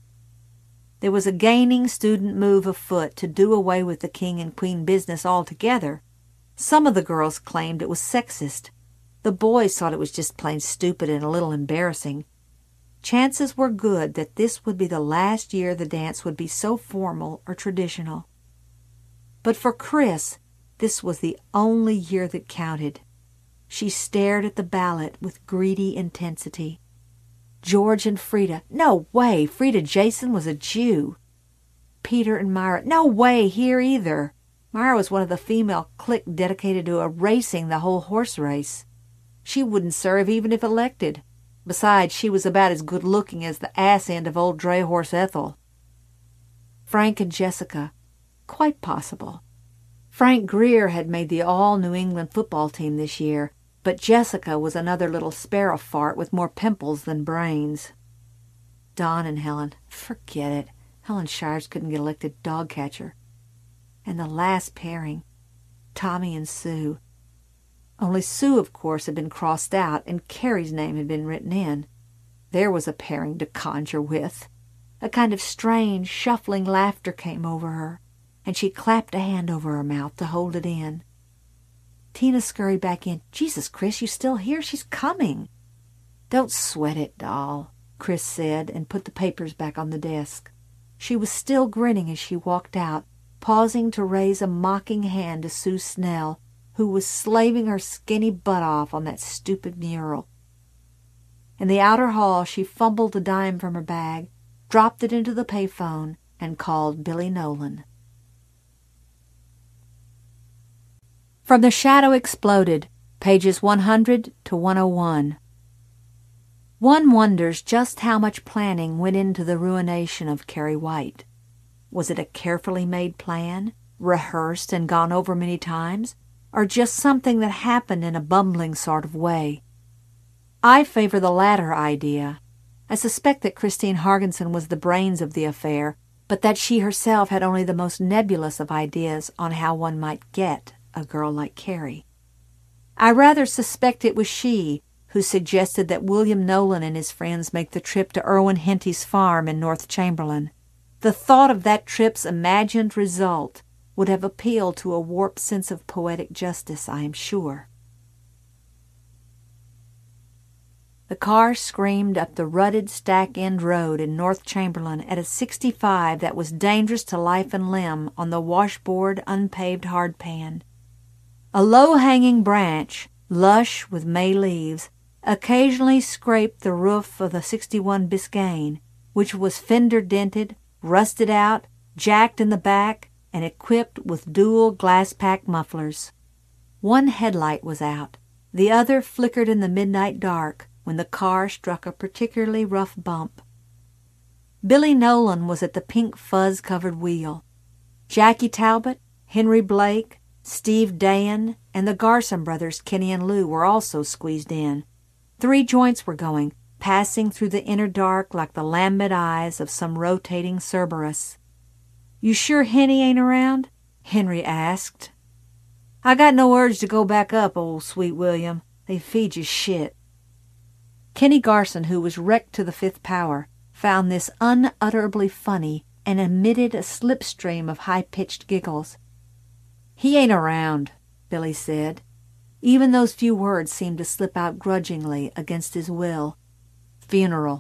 There was a gaining student move afoot to do away with the king and queen business altogether. Some of the girls claimed it was sexist. The boys thought it was just plain stupid and a little embarrassing. Chances were good that this would be the last year the dance would be so formal or traditional. But for Chris, this was the only year that counted. She stared at the ballot with greedy intensity. George and Frida. No way! Frida Jason was a Jew. Peter and Myra. No way here either. Myra was one of the female clique dedicated to erasing the whole horse race. She wouldn't serve even if elected. Besides, she was about as good-looking as the ass end of old dray horse Ethel. Frank and Jessica. Quite possible. Frank Greer had made the all-New England football team this year, but Jessica was another little sparrow fart with more pimples than brains. Don and Helen. Forget it. Helen Shires couldn't get elected dog catcher. And the last pairing, Tommy and Sue. Only Sue, of course, had been crossed out, and Carrie's name had been written in. There was a pairing to conjure with. A kind of strange, shuffling laughter came over her, and she clapped a hand over her mouth to hold it in. Tina scurried back in. Jesus, Chris, you still here? She's coming. Don't sweat it, doll, Chris said, and put the papers back on the desk. She was still grinning as she walked out, pausing to raise a mocking hand to Sue Snell, who was slaving her skinny butt off on that stupid mural. In the outer hall, she fumbled a dime from her bag, dropped it into the payphone, and called Billy Nolan. From The Shadow Exploded, pages 100 to 101. One wonders just how much planning went into the ruination of Carrie White. Was it a carefully made plan, rehearsed and gone over many times, or just something that happened in a bumbling sort of way? I favor the latter idea. I suspect that Christine Hargensen was the brains of the affair, but that she herself had only the most nebulous of ideas on how one might get a girl like Carrie. I rather suspect it was she who suggested that William Nolan and his friends make the trip to Irwin Henty's farm in North Chamberlain. The thought of that trip's imagined result would have appealed to a warped sense of poetic justice, I am sure. The car screamed up the rutted Stack End Road in North Chamberlain at a 65 that was dangerous to life and limb on the washboard, unpaved hardpan. A low-hanging branch, lush with May leaves, occasionally scraped the roof of the 61 Biscayne, which was fender-dented, rusted out, jacked in the back, and equipped with dual glass-pack mufflers. One headlight was out. The other flickered in the midnight dark when the car struck a particularly rough bump. Billy Nolan was at the pink fuzz-covered wheel. Jackie Talbot, Henry Blake, Steve Dayan, and the Garson brothers, Kenny and Lou, were also squeezed in. 3 joints were going, passing through the inner dark like the lambent eyes of some rotating Cerberus. "You sure Henny ain't around?" Henry asked. "I got no urge to go back up, old sweet William. They feed you shit." Kenny Garson, who was wrecked to the 5th power, found this unutterably funny and emitted a slipstream of high-pitched giggles. "He ain't around," Billy said. Even those few words seemed to slip out grudgingly against his will. Funeral.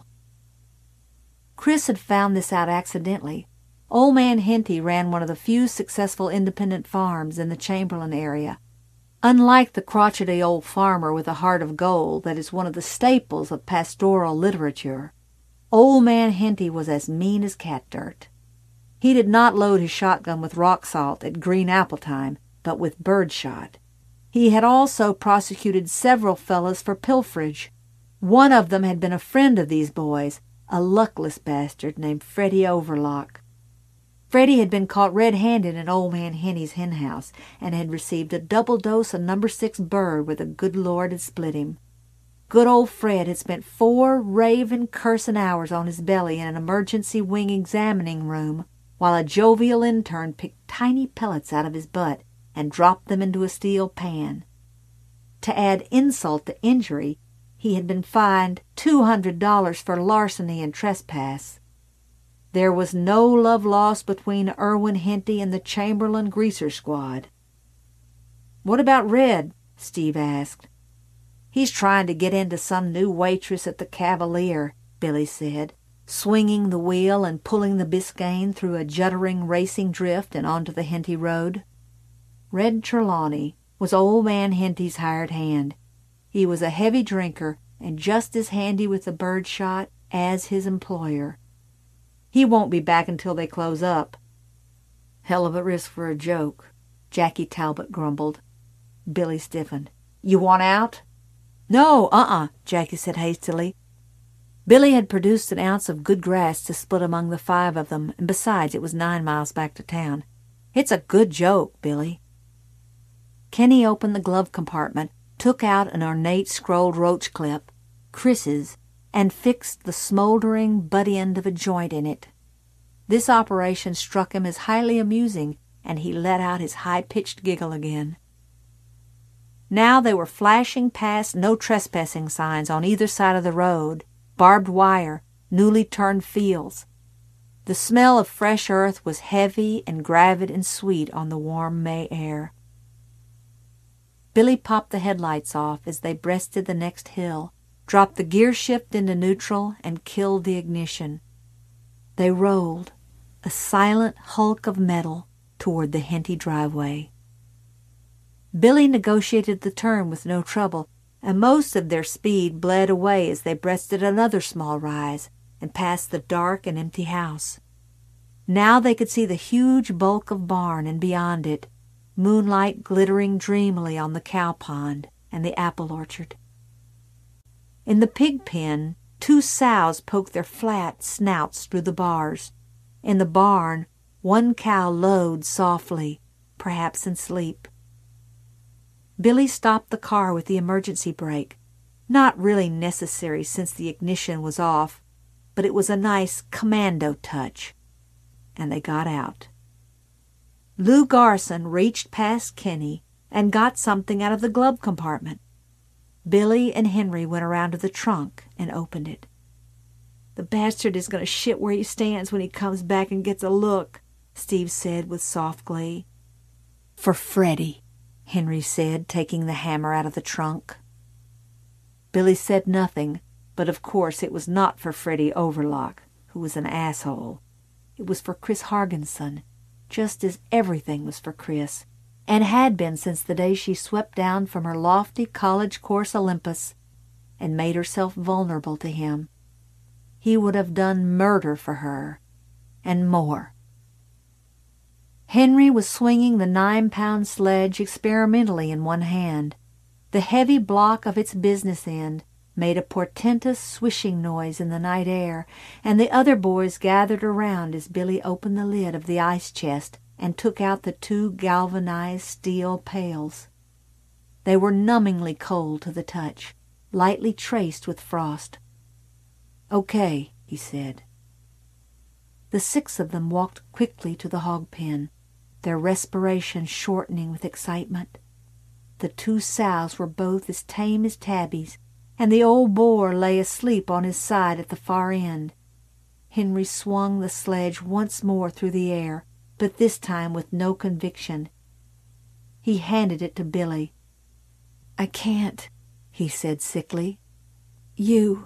Chris had found this out accidentally. Old Man Henty ran one of the few successful independent farms in the Chamberlain area. Unlike the crotchety old farmer with a heart of gold that is one of the staples of pastoral literature, Old Man Henty was as mean as cat dirt. He did not load his shotgun with rock salt at green apple time, but with birdshot. He had also prosecuted several fellows for pilferage. One of them had been a friend of these boys, a luckless bastard named Freddie Overlock. Freddie had been caught red-handed in Old Man Henty's henhouse and had received a double dose of No. 6 bird where the good Lord had split him. Good old Fred had spent 4 raving, cursing hours on his belly in an emergency wing examining room, while a jovial intern picked tiny pellets out of his butt and dropped them into a steel pan. To add insult to injury, he had been fined $200 for larceny and trespass. There was no love lost between Irwin Henty and the Chamberlain greaser squad. "What about Red?" Steve asked. "He's trying to get into some new waitress at the Cavalier," Billy said, swinging the wheel and pulling the Biscayne through a juddering racing drift and onto the Henty road. Red Trelawney was old man Henty's hired hand. He was a heavy drinker and just as handy with the bird shot as his employer. "He won't be back until they close up." "Hell of a risk for a joke," Jackie Talbot grumbled. Billy stiffened. "You want out?" "No, Jackie said hastily. Billy had produced an ounce of good grass to split among the 5 of them, and besides, it was 9 miles back to town. "It's a good joke, Billy." Kenny opened the glove compartment, took out an ornate scrolled roach clip, Chris's, and fixed the smoldering butt end of a joint in it. This operation struck him as highly amusing, and he let out his high-pitched giggle again. Now they were flashing past no trespassing signs on either side of the road, barbed wire, newly turned fields. The smell of fresh earth was heavy and gravid and sweet on the warm May air. Billy popped the headlights off as they breasted the next hill, dropped the gear shift into neutral, and killed the ignition. They rolled, a silent hulk of metal, toward the Henty driveway. Billy negotiated the turn with no trouble, and most of their speed bled away as they breasted another small rise and passed the dark and empty house. Now they could see the huge bulk of barn and beyond it, moonlight glittering dreamily on the cow pond and the apple orchard. In the pig pen, 2 sows poked their flat snouts through the bars. In the barn, 1 cow lowed softly, perhaps in sleep. Billy stopped the car with the emergency brake. Not really necessary since the ignition was off, but it was a nice commando touch. And they got out. Lou Garson reached past Kenny and got something out of the glove compartment. Billy and Henry went around to the trunk and opened it. "The bastard is going to shit where he stands when he comes back and gets a look," Steve said with soft glee. "For Freddie," Henry said, taking the hammer out of the trunk. Billy said nothing, but of course it was not for Freddie Overlock, who was an asshole. It was for Chris Hargenson, just as everything was for Chris, and had been since the day she swept down from her lofty college course Olympus and made herself vulnerable to him. He would have done murder for her, and more. Henry was swinging the 9-pound sledge experimentally in one hand. The heavy block of its business end made a portentous swishing noise in the night air, and the other boys gathered around as Billy opened the lid of the ice chest and took out the 2 galvanized steel pails. They were numbingly cold to the touch, lightly traced with frost. "Okay," he said. The 6 of them walked quickly to the hog pen, their respiration shortening with excitement. The 2 sows were both as tame as tabbies, and the old boar lay asleep on his side at the far end. Henry swung the sledge once more through the air, but this time with no conviction. He handed it to Billy. "I can't," he said sickly. "You—"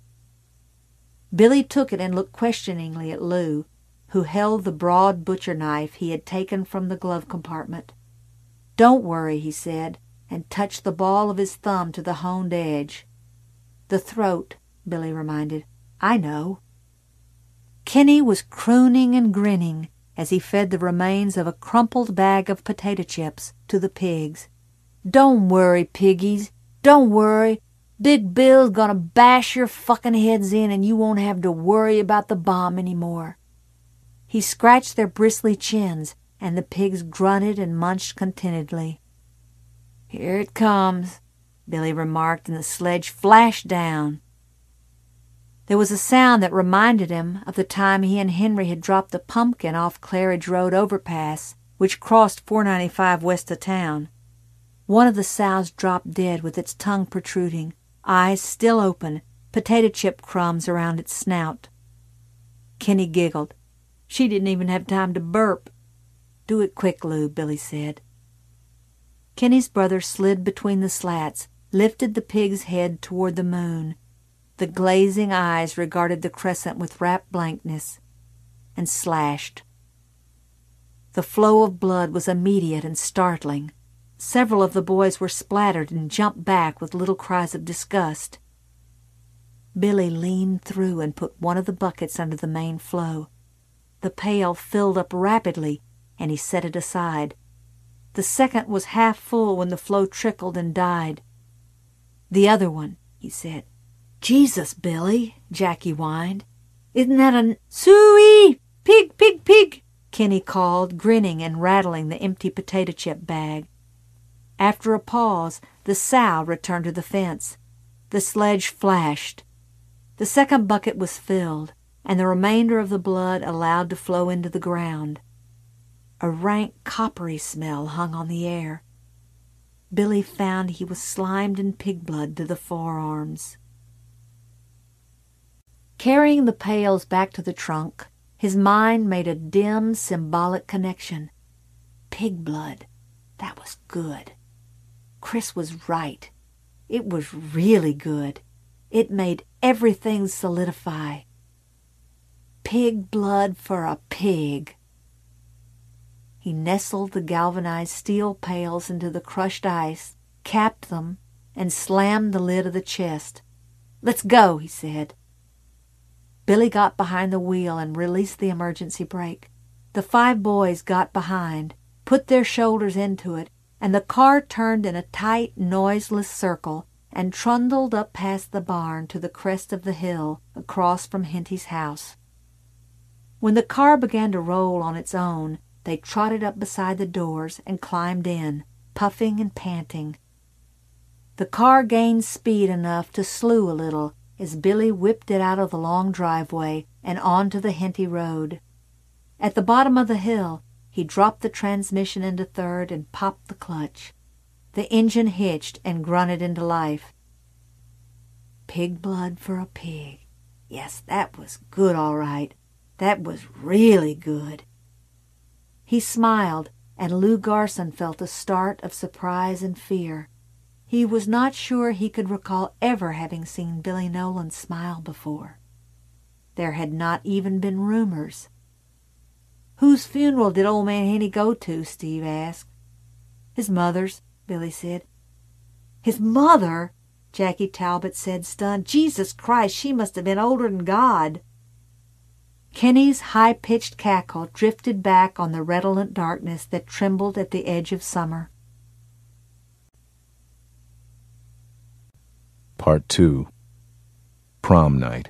Billy took it and looked questioningly at Lou, who held the broad butcher knife he had taken from the glove compartment. "Don't worry," he said, and touched the ball of his thumb to the honed edge. "The throat," Billy reminded. "I know." Kenny was crooning and grinning as he fed the remains of a crumpled bag of potato chips to the pigs. "Don't worry, piggies. Don't worry. Big Bill's gonna bash your fucking heads in and you won't have to worry about the bomb anymore." He scratched their bristly chins, and the pigs grunted and munched contentedly. "Here it comes," Billy remarked, and the sledge flashed down. There was a sound that reminded him of the time he and Henry had dropped the pumpkin off Claridge Road overpass, which crossed 495 west of town. One of the sows dropped dead with its tongue protruding, eyes still open, potato chip crumbs around its snout. Kenny giggled. She didn't even have time to burp. Do it quick, Lou, Billy said. Kenny's brother slid between the slats, lifted the pig's head toward the moon. The glazing eyes regarded the crescent with rapt blankness, and slashed. The flow of blood was immediate and startling. Several of the boys were splattered and jumped back with little cries of disgust. Billy leaned through and put one of the buckets under the main flow. The pail filled up rapidly, and he set it aside. The second was half full when the flow trickled and died. The other one, he said. Jesus, Billy, Jackie whined. Isn't that a suey? Pig, pig, pig, Kenny called, grinning and rattling the empty potato chip bag. After a pause, the sow returned to the fence. The sledge flashed. The second bucket was filled, and the remainder of the blood allowed to flow into the ground. A rank coppery smell hung on the air. Billy found he was slimed in pig blood to the forearms. Carrying the pails back to the trunk, his mind made a dim, symbolic connection. Pig blood. That was good. Chris was right. It was really good. It made everything solidify. Pig blood for a pig. He nestled the galvanized steel pails into the crushed ice, capped them, and slammed the lid of the chest. Let's go, he said. Billy got behind the wheel and released the emergency brake. The 5 boys got behind, put their shoulders into it, and the car turned in a tight, noiseless circle and trundled up past the barn to the crest of the hill across from Henty's house. When the car began to roll on its own, they trotted up beside the doors and climbed in, puffing and panting. The car gained speed enough to slew a little as Billy whipped it out of the long driveway and onto the Henty road. At the bottom of the hill, he dropped the transmission into third and popped the clutch. The engine hitched and grunted into life. Pig blood for a pig. Yes, that was good, all right. That was really good. He smiled, and Lou Garson felt a start of surprise and fear. He was not sure he could recall ever having seen Billy Nolan smile before. There had not even been rumors. Whose funeral did old man Henty go to? Steve asked. His mother's, Billy said. His mother? Jackie Talbot said, stunned. Jesus Christ, she must have been older than God. Kenny's high-pitched cackle drifted back on the redolent darkness that trembled at the edge of summer. Part 2. Prom Night.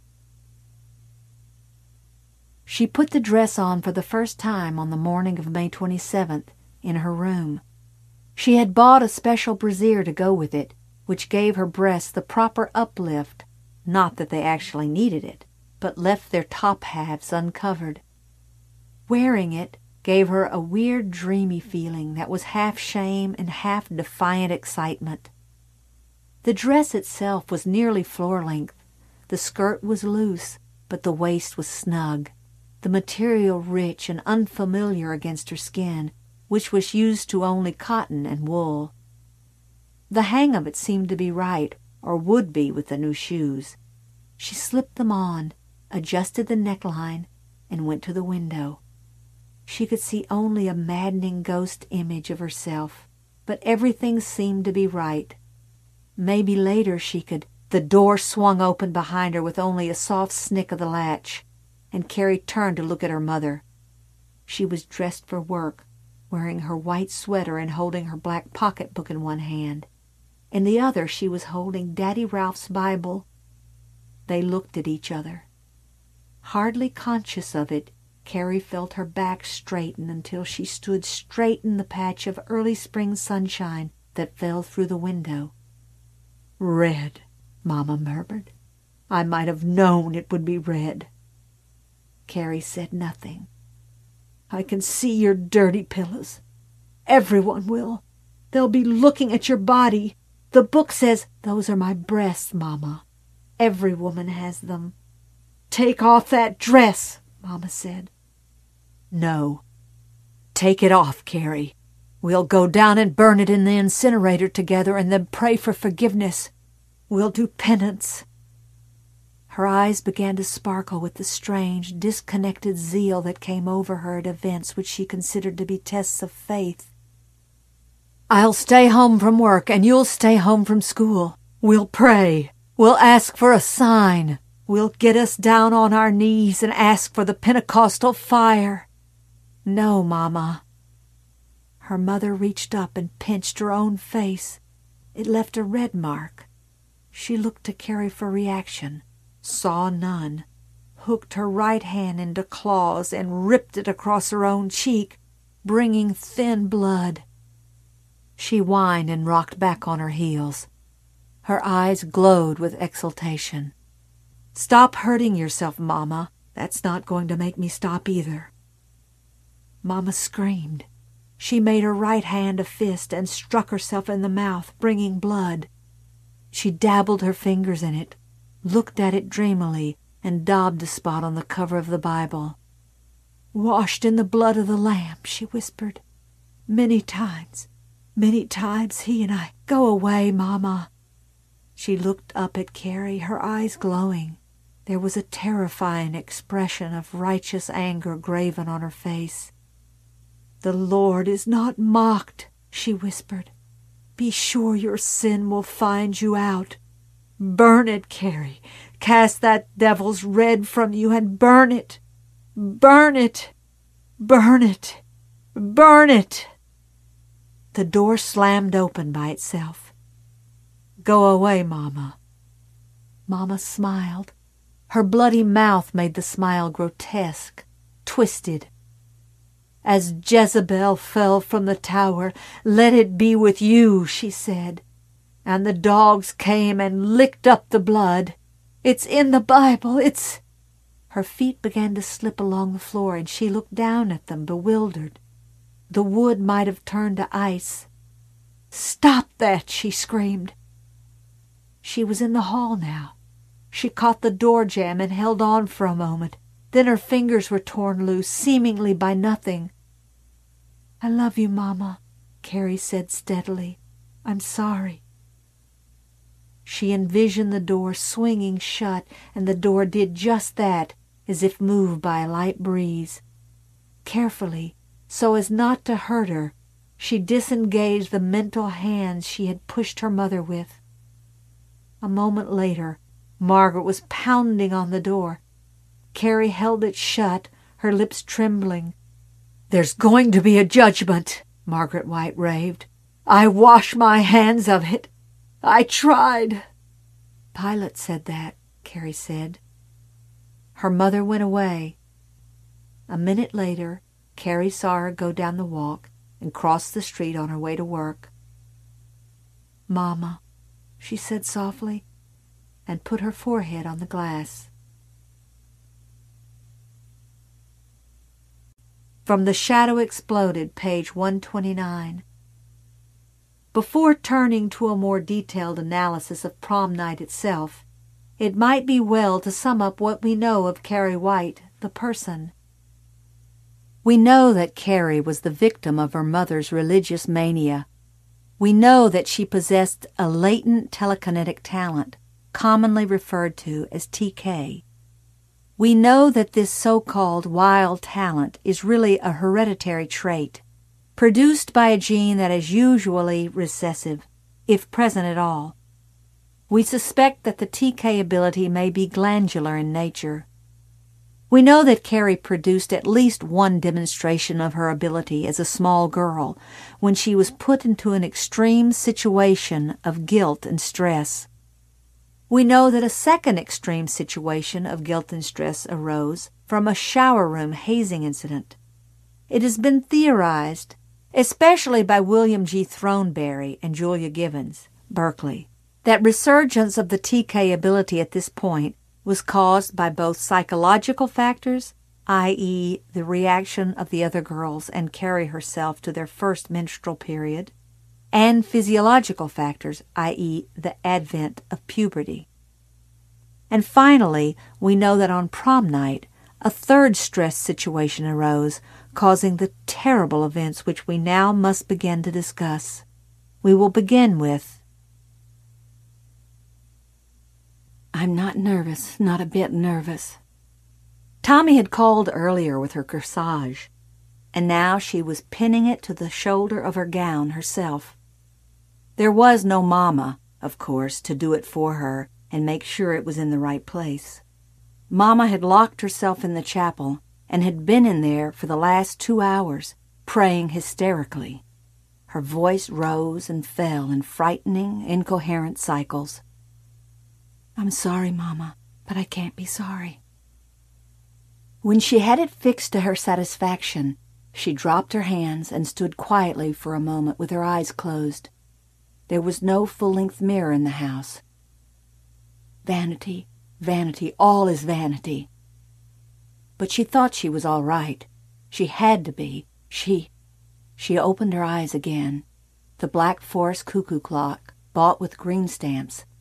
She put the dress on for the first time on the morning of May 27th in her room. She had bought a special brassiere to go with it, which gave her breasts the proper uplift, not that they actually needed it, but left their top halves uncovered. Wearing it gave her a weird dreamy feeling that was half shame and half defiant excitement. The dress itself was nearly floor-length. The skirt was loose, but the waist was snug, the material rich and unfamiliar against her skin, which was used to only cotton and wool. The hang of it seemed to be right, or would be with the new shoes. She slipped them on, adjusted the neckline, and went to the window. She could see only a maddening ghost image of herself, but everything seemed to be right. Maybe later she could... The door swung open behind her with only a soft snick of the latch, and Carrie turned to look at her mother. She was dressed for work, wearing her white sweater and holding her black pocketbook in one hand. In the other she was holding Daddy Ralph's Bible. They looked at each other. Hardly conscious of it, Carrie felt her back straighten until she stood straight in the patch of early spring sunshine that fell through the window. Red, Mama murmured. I might have known it would be red. Carrie said nothing. I can see your dirty pillows. Everyone will. They'll be looking at your body. The book says, those are my breasts, Mama. Every woman has them. Take off that dress, Mama said. No. Take it off, Carrie. We'll go down and burn it in the incinerator together and then pray for forgiveness. We'll do penance. Her eyes began to sparkle with the strange, disconnected zeal that came over her at events which she considered to be tests of faith. I'll stay home from work, and you'll stay home from school. We'll pray. We'll ask for a sign. We'll get us down on our knees and ask for the Pentecostal fire. No, Mama. Her mother reached up and pinched her own face. It left a red mark. She looked to Carrie for reaction, saw none, hooked her right hand into claws and ripped it across her own cheek, bringing thin blood. She whined and rocked back on her heels. Her eyes glowed with exultation. Stop hurting yourself, Mama. That's not going to make me stop either. Mama screamed. She made her right hand a fist and struck herself in the mouth, bringing blood. She dabbled her fingers in it, looked at it dreamily, and daubed a spot on the cover of the Bible. Washed in the blood of the Lamb, she whispered. Many times he and I. Go away, Mama. She looked up at Carrie, her eyes glowing. There was a terrifying expression of righteous anger graven on her face. The Lord is not mocked, she whispered. Be sure your sin will find you out. Burn it, Carrie. Cast that devil's red from you and burn it. Burn it. Burn it. Burn it. The door slammed open by itself. Go away, Mama. Mama smiled. Her bloody mouth made the smile grotesque, twisted. As Jezebel fell from the tower, let it be with you, she said. And the dogs came and licked up the blood. It's in the Bible, it's... Her feet began to slip along the floor, and she looked down at them, bewildered. The wood might have turned to ice. Stop that, she screamed. She was in the hall now. She caught the door jamb and held on for a moment. Then her fingers were torn loose, seemingly by nothing. I love you, Mama, Carrie said steadily. I'm sorry. She envisioned the door swinging shut, and the door did just that, as if moved by a light breeze. Carefully, so as not to hurt her, she disengaged the mental hands she had pushed her mother with. A moment later, Margaret was pounding on the door. Carrie held it shut, her lips trembling. There's going to be a judgment, Margaret White raved. I wash my hands of it. I tried. Pilate said that, Carrie said. Her mother went away. A minute later, Carrie saw her go down the walk and cross the street on her way to work. Mama, she said softly, and put her forehead on the glass. From The Shadow Exploded, page 129. Before turning to a more detailed analysis of prom night itself, it might be well to sum up what we know of Carrie White, the person. We know that Carrie was the victim of her mother's religious mania. We know that she possessed a latent telekinetic talent, commonly referred to as TK. We know that this so-called wild talent is really a hereditary trait, produced by a gene that is usually recessive, if present at all. We suspect that the TK ability may be glandular in nature. We know that Carrie produced at least one demonstration of her ability as a small girl when she was put into an extreme situation of guilt and stress. We know that a second extreme situation of guilt and stress arose from a shower room hazing incident. It has been theorized, especially by William G. Throneberry and Julia Givens, Berkeley, That resurgence of the TK ability at this point was caused by both psychological factors, i.e. the reaction of the other girls and Carrie herself to their first menstrual period, and physiological factors, i.e. the advent of puberty. And finally, we know that on prom night, a third stress situation arose, causing the terrible events which we now must begin to discuss. We will begin with, "I'm not nervous, not a bit nervous." Tommy had called earlier with her corsage, and now she was pinning it to the shoulder of her gown herself. There was no Mama, of course, to do it for her and make sure it was in the right place. Mama had locked herself in the chapel and had been in there for the last 2 hours, praying hysterically. Her voice rose and fell in frightening, incoherent cycles. "I'm sorry, Mama, but I can't be sorry." When she had it fixed to her satisfaction, she dropped her hands and stood quietly for a moment with her eyes closed. There was no full-length mirror in the house. Vanity, vanity, all is vanity. But she thought she was all right. She had to be. She opened her eyes again. The Black Forest cuckoo clock, bought with green stamps,